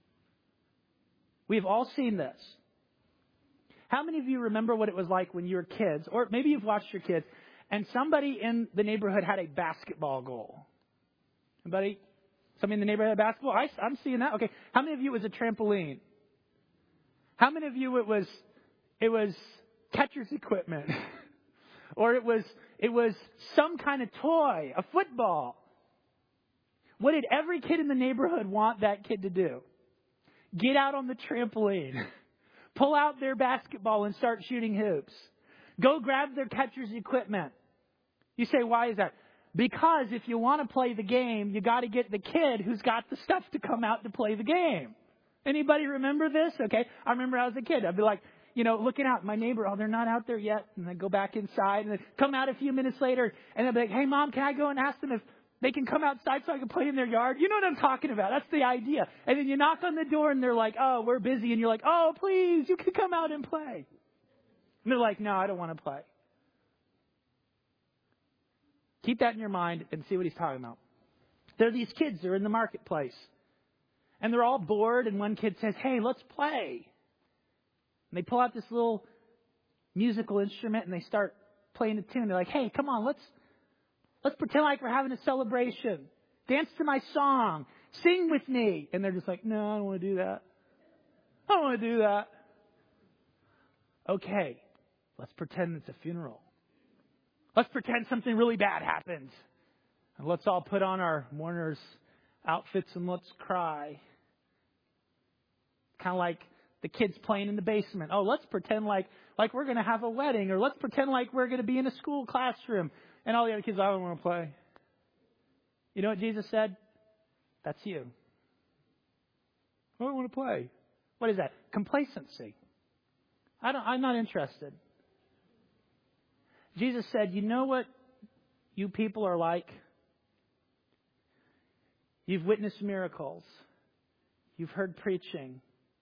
We've all seen this. How many of you remember what it was like when you were kids, or maybe you've watched your kids, and somebody in the neighborhood had a basketball goal? Anybody? Somebody in the neighborhood had a basketball? I'm seeing that. Okay. How many of you it was a trampoline? How many of you it was catcher's equipment? Or it was some kind of toy, a football? What did every kid in the neighborhood want that kid to do? Get out on the trampoline. Pull out their basketball and start shooting hoops. Go grab their catcher's equipment. You say, why is that? Because if you want to play the game, you got to get the kid who's got the stuff to come out to play the game. Anybody remember this? Okay. I remember I was a kid. I'd be like, looking out. My neighbor, they're not out there yet. And then go back inside and then come out a few minutes later. And I'd be like, "Hey, Mom, can I go and ask them if they can come outside so I can play in their yard?" You know what I'm talking about. That's the idea. And then you knock on the door and they're like, "Oh, we're busy." And you're like, "Oh, please, you can come out and play." And they're like, "No, I don't want to play." Keep that in your mind and see what he's talking about. There are these kids. They're in the marketplace. And they're all bored. And one kid says, "Hey, let's play." And they pull out this little musical instrument and they start playing a tune. They're like, "Hey, come on, let's pretend like we're having a celebration. Dance to my song. Sing with me." And they're just like, "No, I don't want to do that. I don't want to do that." Okay, let's pretend it's a funeral. Let's pretend something really bad happened. And let's all put on our mourners' outfits and let's cry. Kind of like the kids playing in the basement. Let's pretend like we're going to have a wedding, or let's pretend like we're going to be in a school classroom. And all the other kids, "I don't want to play." You know what Jesus said? That's you. "I don't want to play." What is that? Complacency. I'm not interested. Jesus said, "You know what you people are like? You've witnessed miracles. You've heard preaching.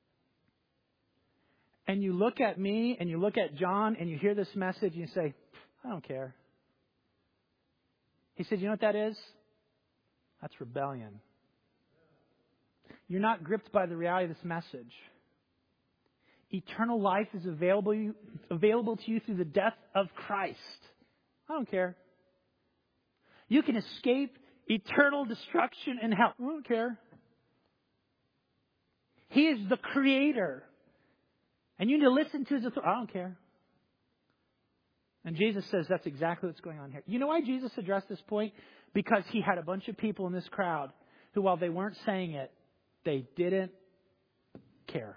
And you look at me and you look at John and you hear this message and you say, I don't care." He said, "You know what that is? That's rebellion. You're not gripped by the reality of this message. Eternal life is available to you through the death of Christ. I don't care. You can escape eternal destruction and hell. I don't care. He is the Creator. And you need to listen to His authority. I don't care." And Jesus says that's exactly what's going on here. You know why Jesus addressed this point? Because He had a bunch of people in this crowd who, while they weren't saying it, they didn't care.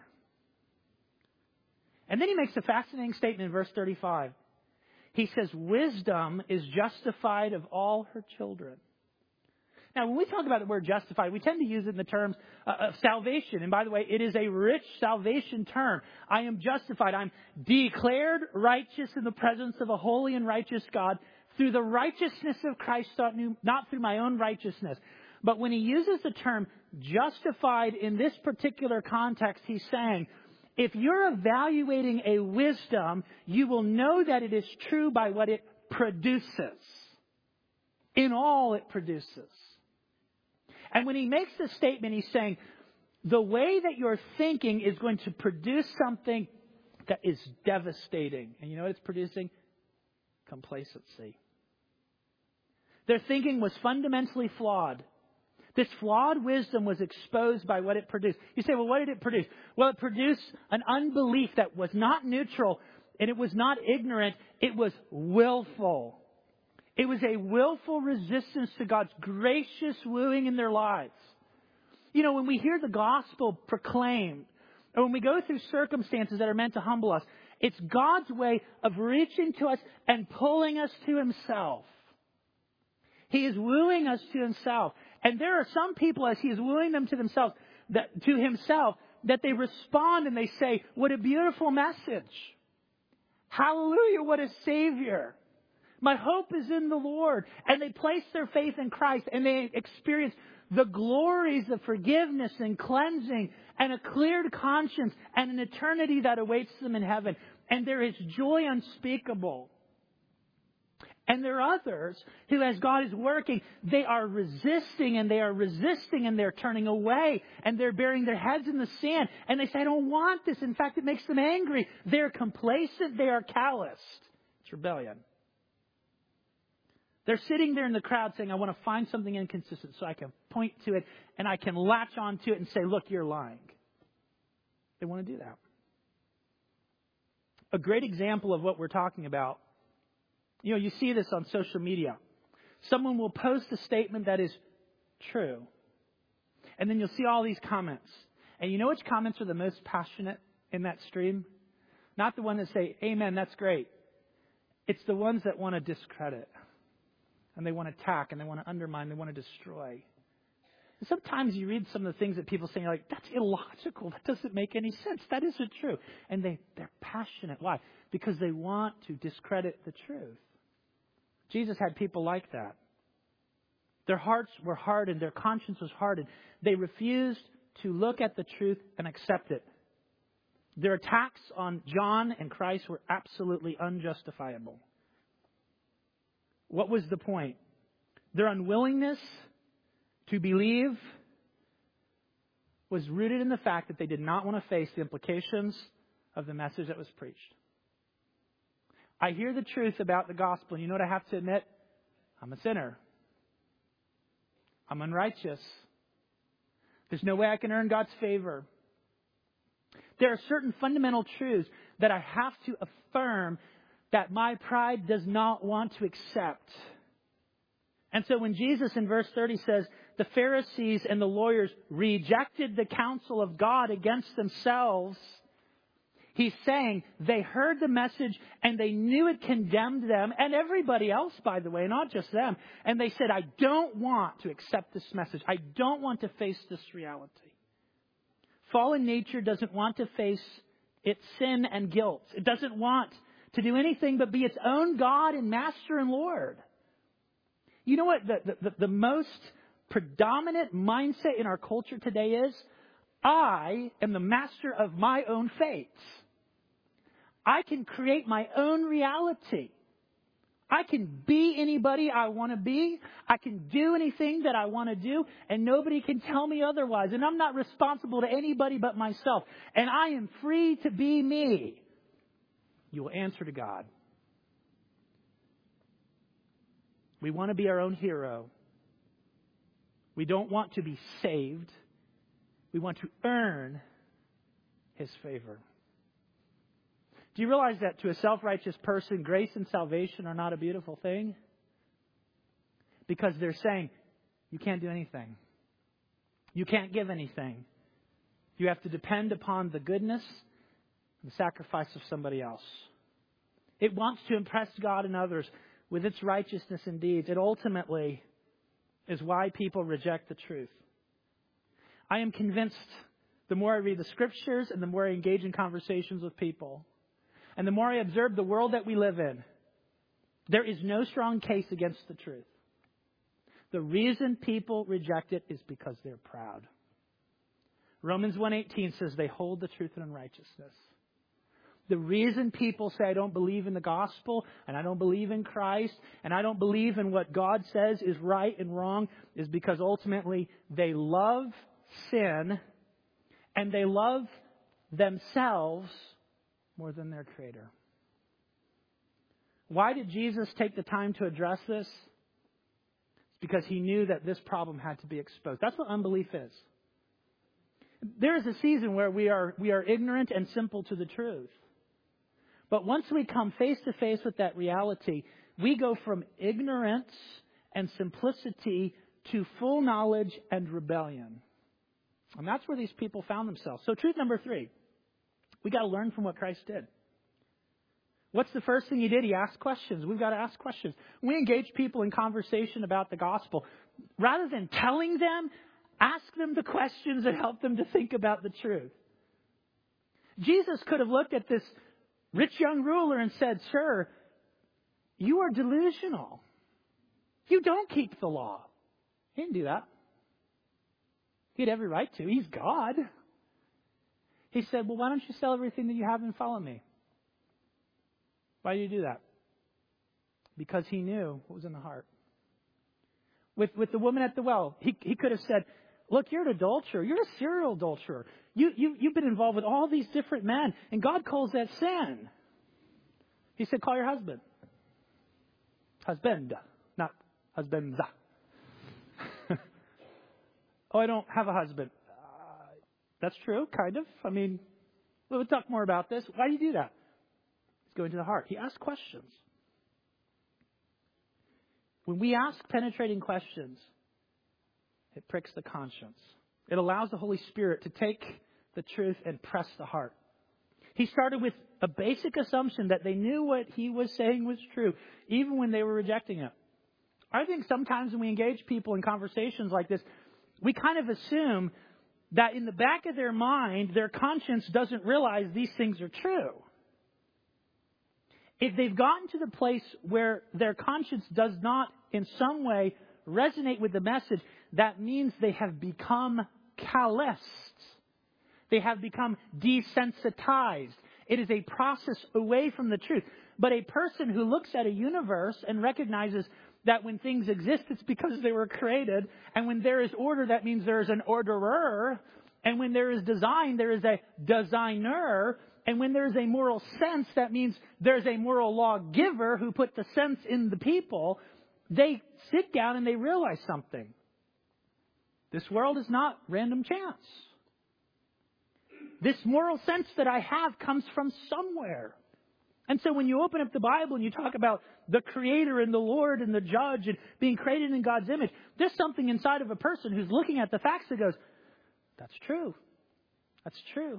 And then He makes a fascinating statement in verse 35. He says, "Wisdom is justified of all her children." Now, when we talk about the word justified, we tend to use it in the terms of salvation. And by the way, it is a rich salvation term. I am justified. I'm declared righteous in the presence of a holy and righteous God through the righteousness of Christ, not through my own righteousness. But when he uses the term justified in this particular context, he's saying, if you're evaluating a wisdom, you will know that it is true by what it produces. In all it produces. And when he makes this statement, he's saying, the way that you're thinking is going to produce something that is devastating. And you know what it's producing? Complacency. Their thinking was fundamentally flawed. This flawed wisdom was exposed by what it produced. You say, well, what did it produce? Well, it produced an unbelief that was not neutral and it was not ignorant. It was willful. It was a willful resistance to God's gracious wooing in their lives. You know, when we hear the gospel proclaimed, or when we go through circumstances that are meant to humble us, it's God's way of reaching to us and pulling us to Himself. He is wooing us to Himself. And there are some people, as He is wooing them to themselves, to Himself, that they respond and they say, what a beautiful message. Hallelujah, what a Savior. My hope is in the Lord. And they place their faith in Christ and they experience the glories of forgiveness and cleansing and a cleared conscience and an eternity that awaits them in heaven. And there is joy unspeakable. And there are others who, as God is working, they are resisting and they're turning away and they're burying their heads in the sand. And they say, I don't want this. In fact, it makes them angry. They're complacent. They are calloused. It's rebellion. They're sitting there in the crowd saying, I want to find something inconsistent so I can point to it and I can latch onto it and say, look, you're lying. They want to do that. A great example of what we're talking about, you know, you see this on social media. Someone will post a statement that is true. And then you'll see all these comments. And you know which comments are the most passionate in that stream? Not the one that say, amen, that's great. It's the ones that want to discredit. And they want to attack, and they want to undermine, they want to destroy. And sometimes you read some of the things that people say, you're like, that's illogical. That doesn't make any sense. That isn't true. And they're passionate. Why? Because they want to discredit the truth. Jesus had people like that. Their hearts were hardened. Their conscience was hardened. They refused to look at the truth and accept it. Their attacks on John and Christ were absolutely unjustifiable. What was the point? Their unwillingness to believe was rooted in the fact that they did not want to face the implications of the message that was preached. I hear the truth about the gospel, and you know what I have to admit? I'm a sinner. I'm unrighteous. There's no way I can earn God's favor. There are certain fundamental truths that I have to affirm that my pride does not want to accept. And so when Jesus in verse 30 says, the Pharisees and the lawyers rejected the counsel of God against themselves, He's saying they heard the message and they knew it condemned them and everybody else, by the way, not just them. And they said, I don't want to accept this message. I don't want to face this reality. Fallen nature doesn't want to face its sin and guilt. It doesn't want to do anything but be its own God and Master and Lord. You know what the most predominant mindset in our culture today is? I am the master of my own fate. I can create my own reality. I can be anybody I want to be. I can do anything that I want to do, and nobody can tell me otherwise. And I'm not responsible to anybody but myself. And I am free to be me. You will answer to God. We want to be our own hero. We don't want to be saved. We want to earn His favor. Do you realize that to a self-righteous person, grace and salvation are not a beautiful thing? Because they're saying, you can't do anything. You can't give anything. You have to depend upon the goodness and the sacrifice of somebody else. It wants to impress God and others with its righteousness and deeds. It ultimately is why people reject the truth. I am convinced the more I read the Scriptures and the more I engage in conversations with people, and the more I observe the world that we live in, there is no strong case against the truth. The reason people reject it is because they're proud. Romans 1:18 says they hold the truth in unrighteousness. The reason people say, I don't believe in the gospel, and I don't believe in Christ, and I don't believe in what God says is right and wrong, is because ultimately they love sin and they love themselves more than their Creator. Why did Jesus take the time to address this? It's because He knew that this problem had to be exposed. That's what unbelief is. There is a season where we are ignorant and simple to the truth. But once we come face to face with that reality, we go from ignorance and simplicity to full knowledge and rebellion. And that's where these people found themselves. So truth number 3, we got to learn from what Christ did. What's the first thing He did? He asked questions. We've got to ask questions. We engage people in conversation about the gospel. Rather than telling them, ask them the questions that help them to think about the truth. Jesus could have looked at this rich young ruler and said, Sir, you are delusional. You don't keep the law. He didn't do that. He had every right to. He's God. He said, well, why don't you sell everything that you have and follow me? Why do you do that? Because He knew what was in the heart. With the woman at the well, he could have said, look, you're an adulterer. You're a serial adulterer. You've been involved with all these different men, and God calls that sin. He said, call your husband. Husband, not husbands. Oh, I don't have a husband. That's true, kind of. I mean, we'll talk more about this. Why do you do that? He's going to the heart. He asked questions. When we ask penetrating questions, it pricks the conscience. It allows the Holy Spirit to take the truth and press the heart. He started with a basic assumption that they knew what He was saying was true, even when they were rejecting it. I think sometimes when we engage people in conversations like this, we kind of assume that in the back of their mind, their conscience doesn't realize these things are true. If they've gotten to the place where their conscience does not in some way resonate with the message, that means they have become calloused. They have become desensitized. It is a process away from the truth. But a person who looks at a universe and recognizes that when things exist, it's because they were created. And when there is order, that means there is an orderer. And when there is design, there is a designer. And when there is a moral sense, that means there's a moral lawgiver who put the sense in the people. They sit down and they realize something. This world is not random chance. This moral sense that I have comes from somewhere. And so when you open up the Bible and you talk about the Creator and the Lord and the Judge and being created in God's image, there's something inside of a person who's looking at the facts that goes, that's true. That's true.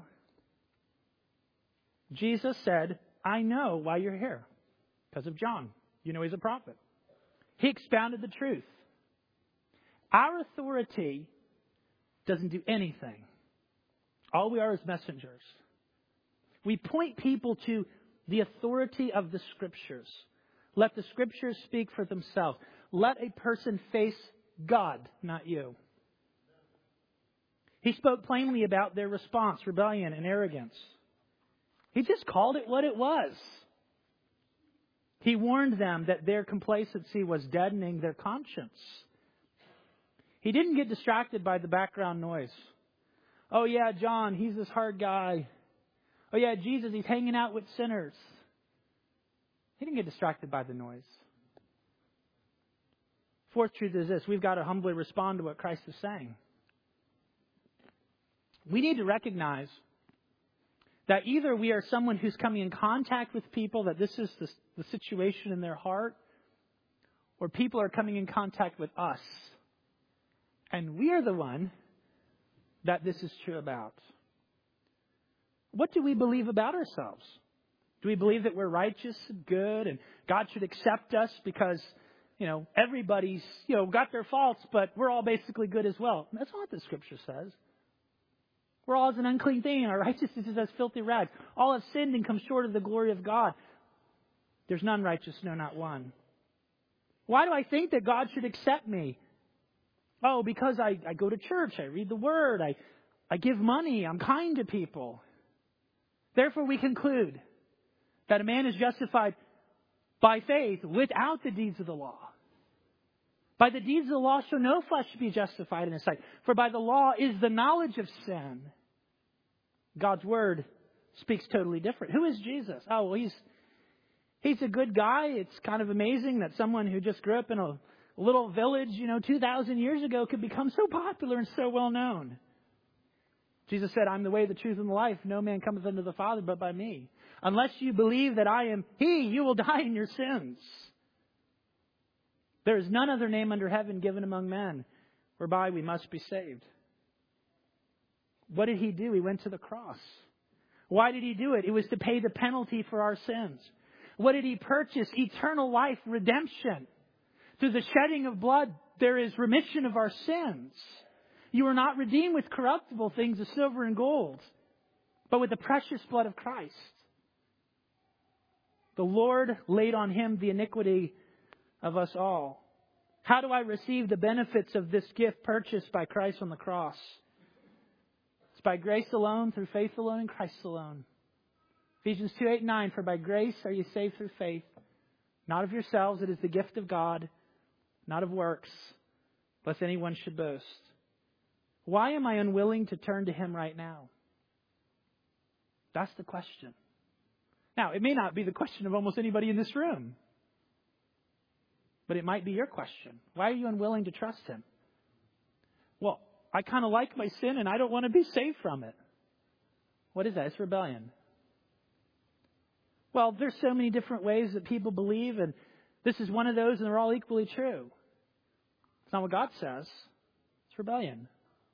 Jesus said, I know why you're here. Because of John. You know he's a prophet. He expounded the truth. Our authority doesn't do anything. All we are is messengers. We point people to the authority of the Scriptures. Let the Scriptures speak for themselves. Let a person face God, not you. He spoke plainly about their response, rebellion and arrogance. He just called it what it was. He warned them that their complacency was deadening their conscience. He didn't get distracted by the background noise. Oh yeah, John, he's this hard guy. Oh yeah, Jesus, he's hanging out with sinners. He didn't get distracted by the noise. Fourth truth is this: we've got to humbly respond to what Christ is saying. We need to recognize that either we are someone who's coming in contact with people, that this is the situation in their heart, or people are coming in contact with us. And we are the one that this is true about. What do we believe about ourselves? Do we believe that we're righteous and good and God should accept us because, everybody's, got their faults, but we're all basically good as well? That's not what the Scripture says. We're all as an unclean thing, and our righteousness is as filthy rags. All have sinned and come short of the glory of God. There's none righteous, no, not one. Why do I think that God should accept me? Oh, because I go to church, I read the Word, I give money, I'm kind to people. Therefore, we conclude that a man is justified by faith without the deeds of the law. By the deeds of the law shall no flesh be justified in His sight. For by the law is the knowledge of sin. God's Word speaks totally different. Who is Jesus? Oh, well, he's a good guy. It's kind of amazing that someone who just grew up in a little village, 2,000 years ago could become so popular and so well known. Jesus said, I'm the way, the truth, and the life. No man cometh unto the Father but by me. Unless you believe that I am He, you will die in your sins. There is none other name under heaven given among men whereby we must be saved. What did He do? He went to the cross. Why did He do it? It was to pay the penalty for our sins. What did He purchase? Eternal life, redemption. Through the shedding of blood, there is remission of our sins. You are not redeemed with corruptible things of silver and gold, but with the precious blood of Christ. The Lord laid on Him the iniquity of us all. How do I receive the benefits of this gift purchased by Christ on the cross? It's by grace alone, through faith alone, in Christ alone. Ephesians 2:8-9, for by grace are you saved through faith, not of yourselves, it is the gift of God, not of works, lest anyone should boast. Why am I unwilling to turn to Him right now? That's the question. Now, it may not be the question of almost anybody in this room, but it might be your question. Why are you unwilling to trust Him? Well, I kind of like my sin and I don't want to be saved from it. What is that? It's rebellion. Well, there's so many different ways that people believe, and this is one of those, and they're all equally true. It's not what God says. It's rebellion.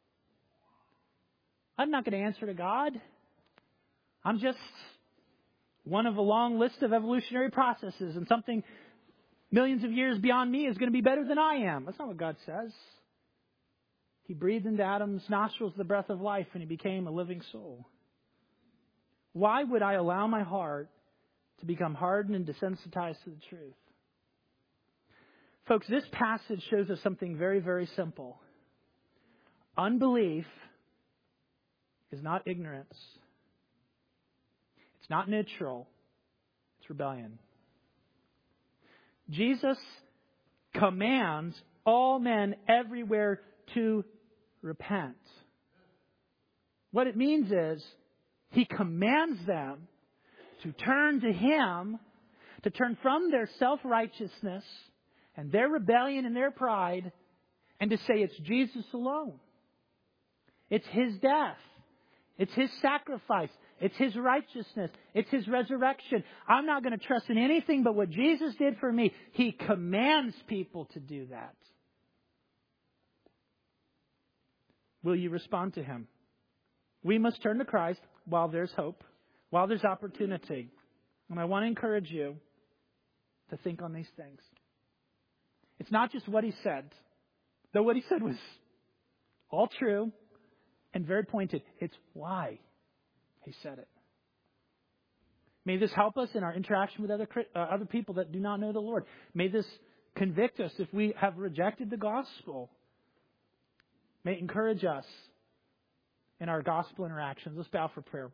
I'm not going to answer to God. I'm just one of a long list of evolutionary processes, and something millions of years beyond me is going to be better than I am. That's not what God says. He breathed into Adam's nostrils the breath of life, and he became a living soul. Why would I allow my heart to become hardened and desensitized to the truth? Folks, this passage shows us something very, very simple. Unbelief is not ignorance. It's not neutral. It's rebellion. Jesus commands all men everywhere to repent. What it means is He commands them to turn to Him, to turn from their self-righteousness and their rebellion and their pride, and to say it's Jesus alone. It's His death. It's His sacrifice. It's His righteousness. It's His resurrection. I'm not going to trust in anything but what Jesus did for me. He commands people to do that. Will you respond to Him? We must turn to Christ while there's hope, while there's opportunity. And I want to encourage you to think on these things. It's not just what He said, though what He said was all true and very pointed. It's why He said it. May this help us in our interaction with other people that do not know the Lord. May this convict us if we have rejected the gospel. May it encourage us in our gospel interactions. Let's bow for prayer.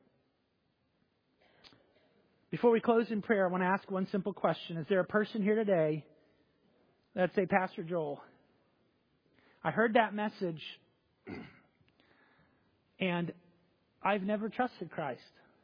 Before we close in prayer, I want to ask one simple question. Is there a person here today that'd say, Pastor Joel, I heard that message and I've never trusted Christ.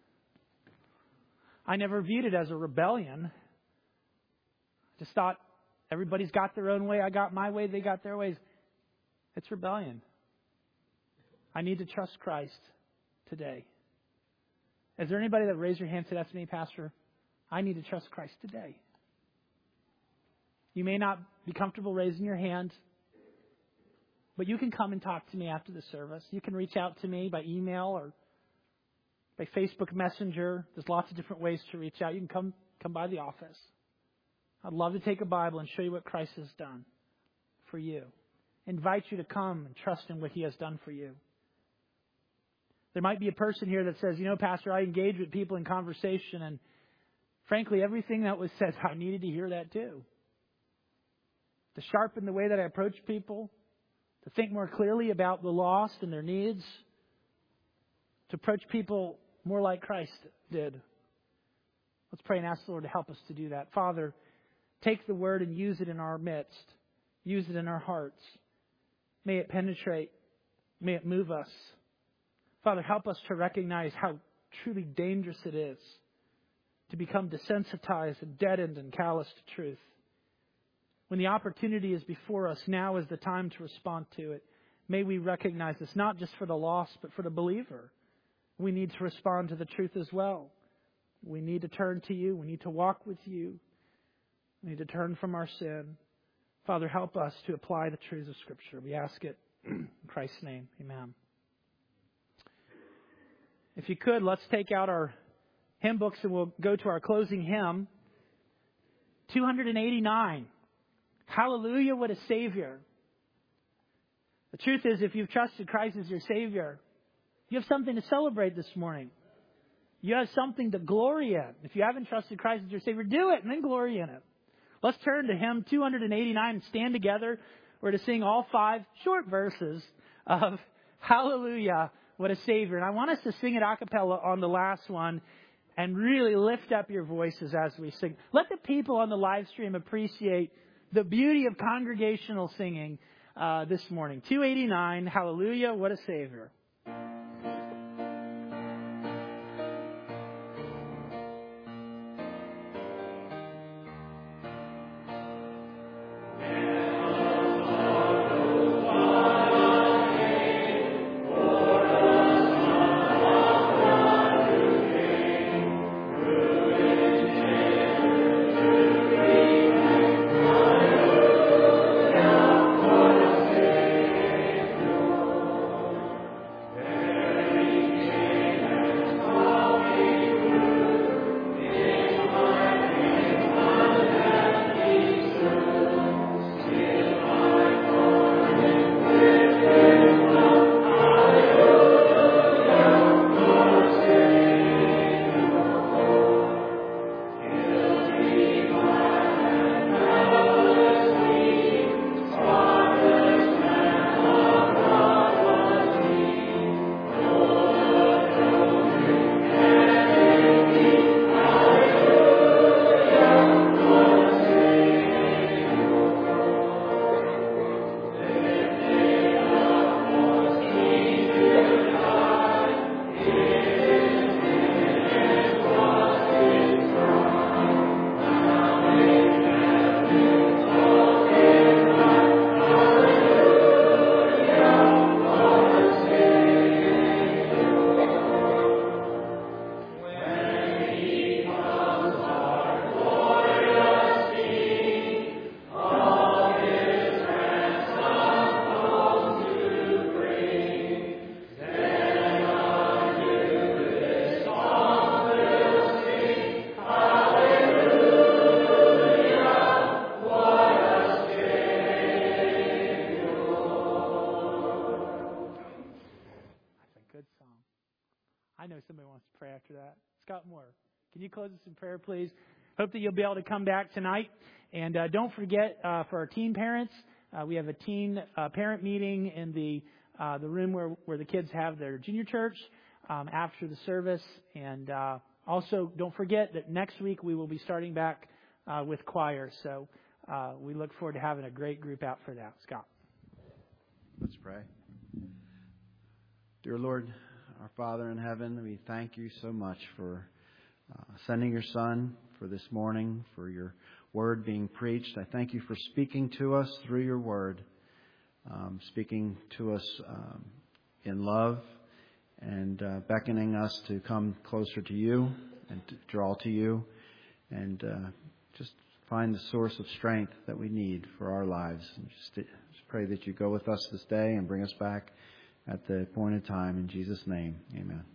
I never viewed it as a rebellion. Just thought everybody's got their own way. I got my way. They got their ways. It's rebellion. I need to trust Christ today. Is there anybody that raised your hand and said, that's me, Pastor? I need to trust Christ today. You may not be comfortable raising your hand, but you can come and talk to me after the service. You can reach out to me by email or by Facebook Messenger. There's lots of different ways to reach out. You can come by the office. I'd love to take a Bible and show you what Christ has done for you. Invite you to come and trust in what He has done for you. There might be a person here that says, Pastor, I engage with people in conversation, and frankly, everything that was said, I needed to hear that too. To sharpen the way that I approach people, to think more clearly about the lost and their needs, to approach people more like Christ did. Let's pray and ask the Lord to help us to do that. Father, take the Word and use it in our midst. Use it in our hearts. May it penetrate. May it move us. Father, help us to recognize how truly dangerous it is to become desensitized and deadened and callous to truth. When the opportunity is before us, now is the time to respond to it. May we recognize this not just for the lost, but for the believer. We need to respond to the truth as well. We need to turn to you. We need to walk with you. We need to turn from our sin. Father, help us to apply the truths of Scripture. We ask it in Christ's name. Amen. If you could, let's take out our hymn books and we'll go to our closing hymn. 289. Hallelujah, what a Savior. The truth is, if you've trusted Christ as your Savior, you have something to celebrate this morning. You have something to glory in. If you haven't trusted Christ as your Savior, do it and then glory in it. Let's turn to hymn 289 and stand together. We're to sing all 5 short verses of Hallelujah, what a Savior. And I want us to sing it a cappella on the last one and really lift up your voices as we sing. Let the people on the live stream appreciate the beauty of congregational singing this morning. 289, Hallelujah, what a Savior. Close us in prayer, please. Hope that you'll be able to come back tonight. And don't forget, for our teen parents, we have a teen parent meeting in the room where the kids have their junior church after the service. And also, don't forget that next week we will be starting back with choir. So we look forward to having a great group out for that. Scott. Let's pray. Dear Lord, our Father in heaven, we thank you so much for sending your Son for this morning, for your word being preached. I thank you for speaking to us through your word, speaking to us in love and beckoning us to come closer to you and to draw to you and just find the source of strength that we need for our lives. And just pray that you go with us this day and bring us back at the appointed time. In Jesus' name, amen.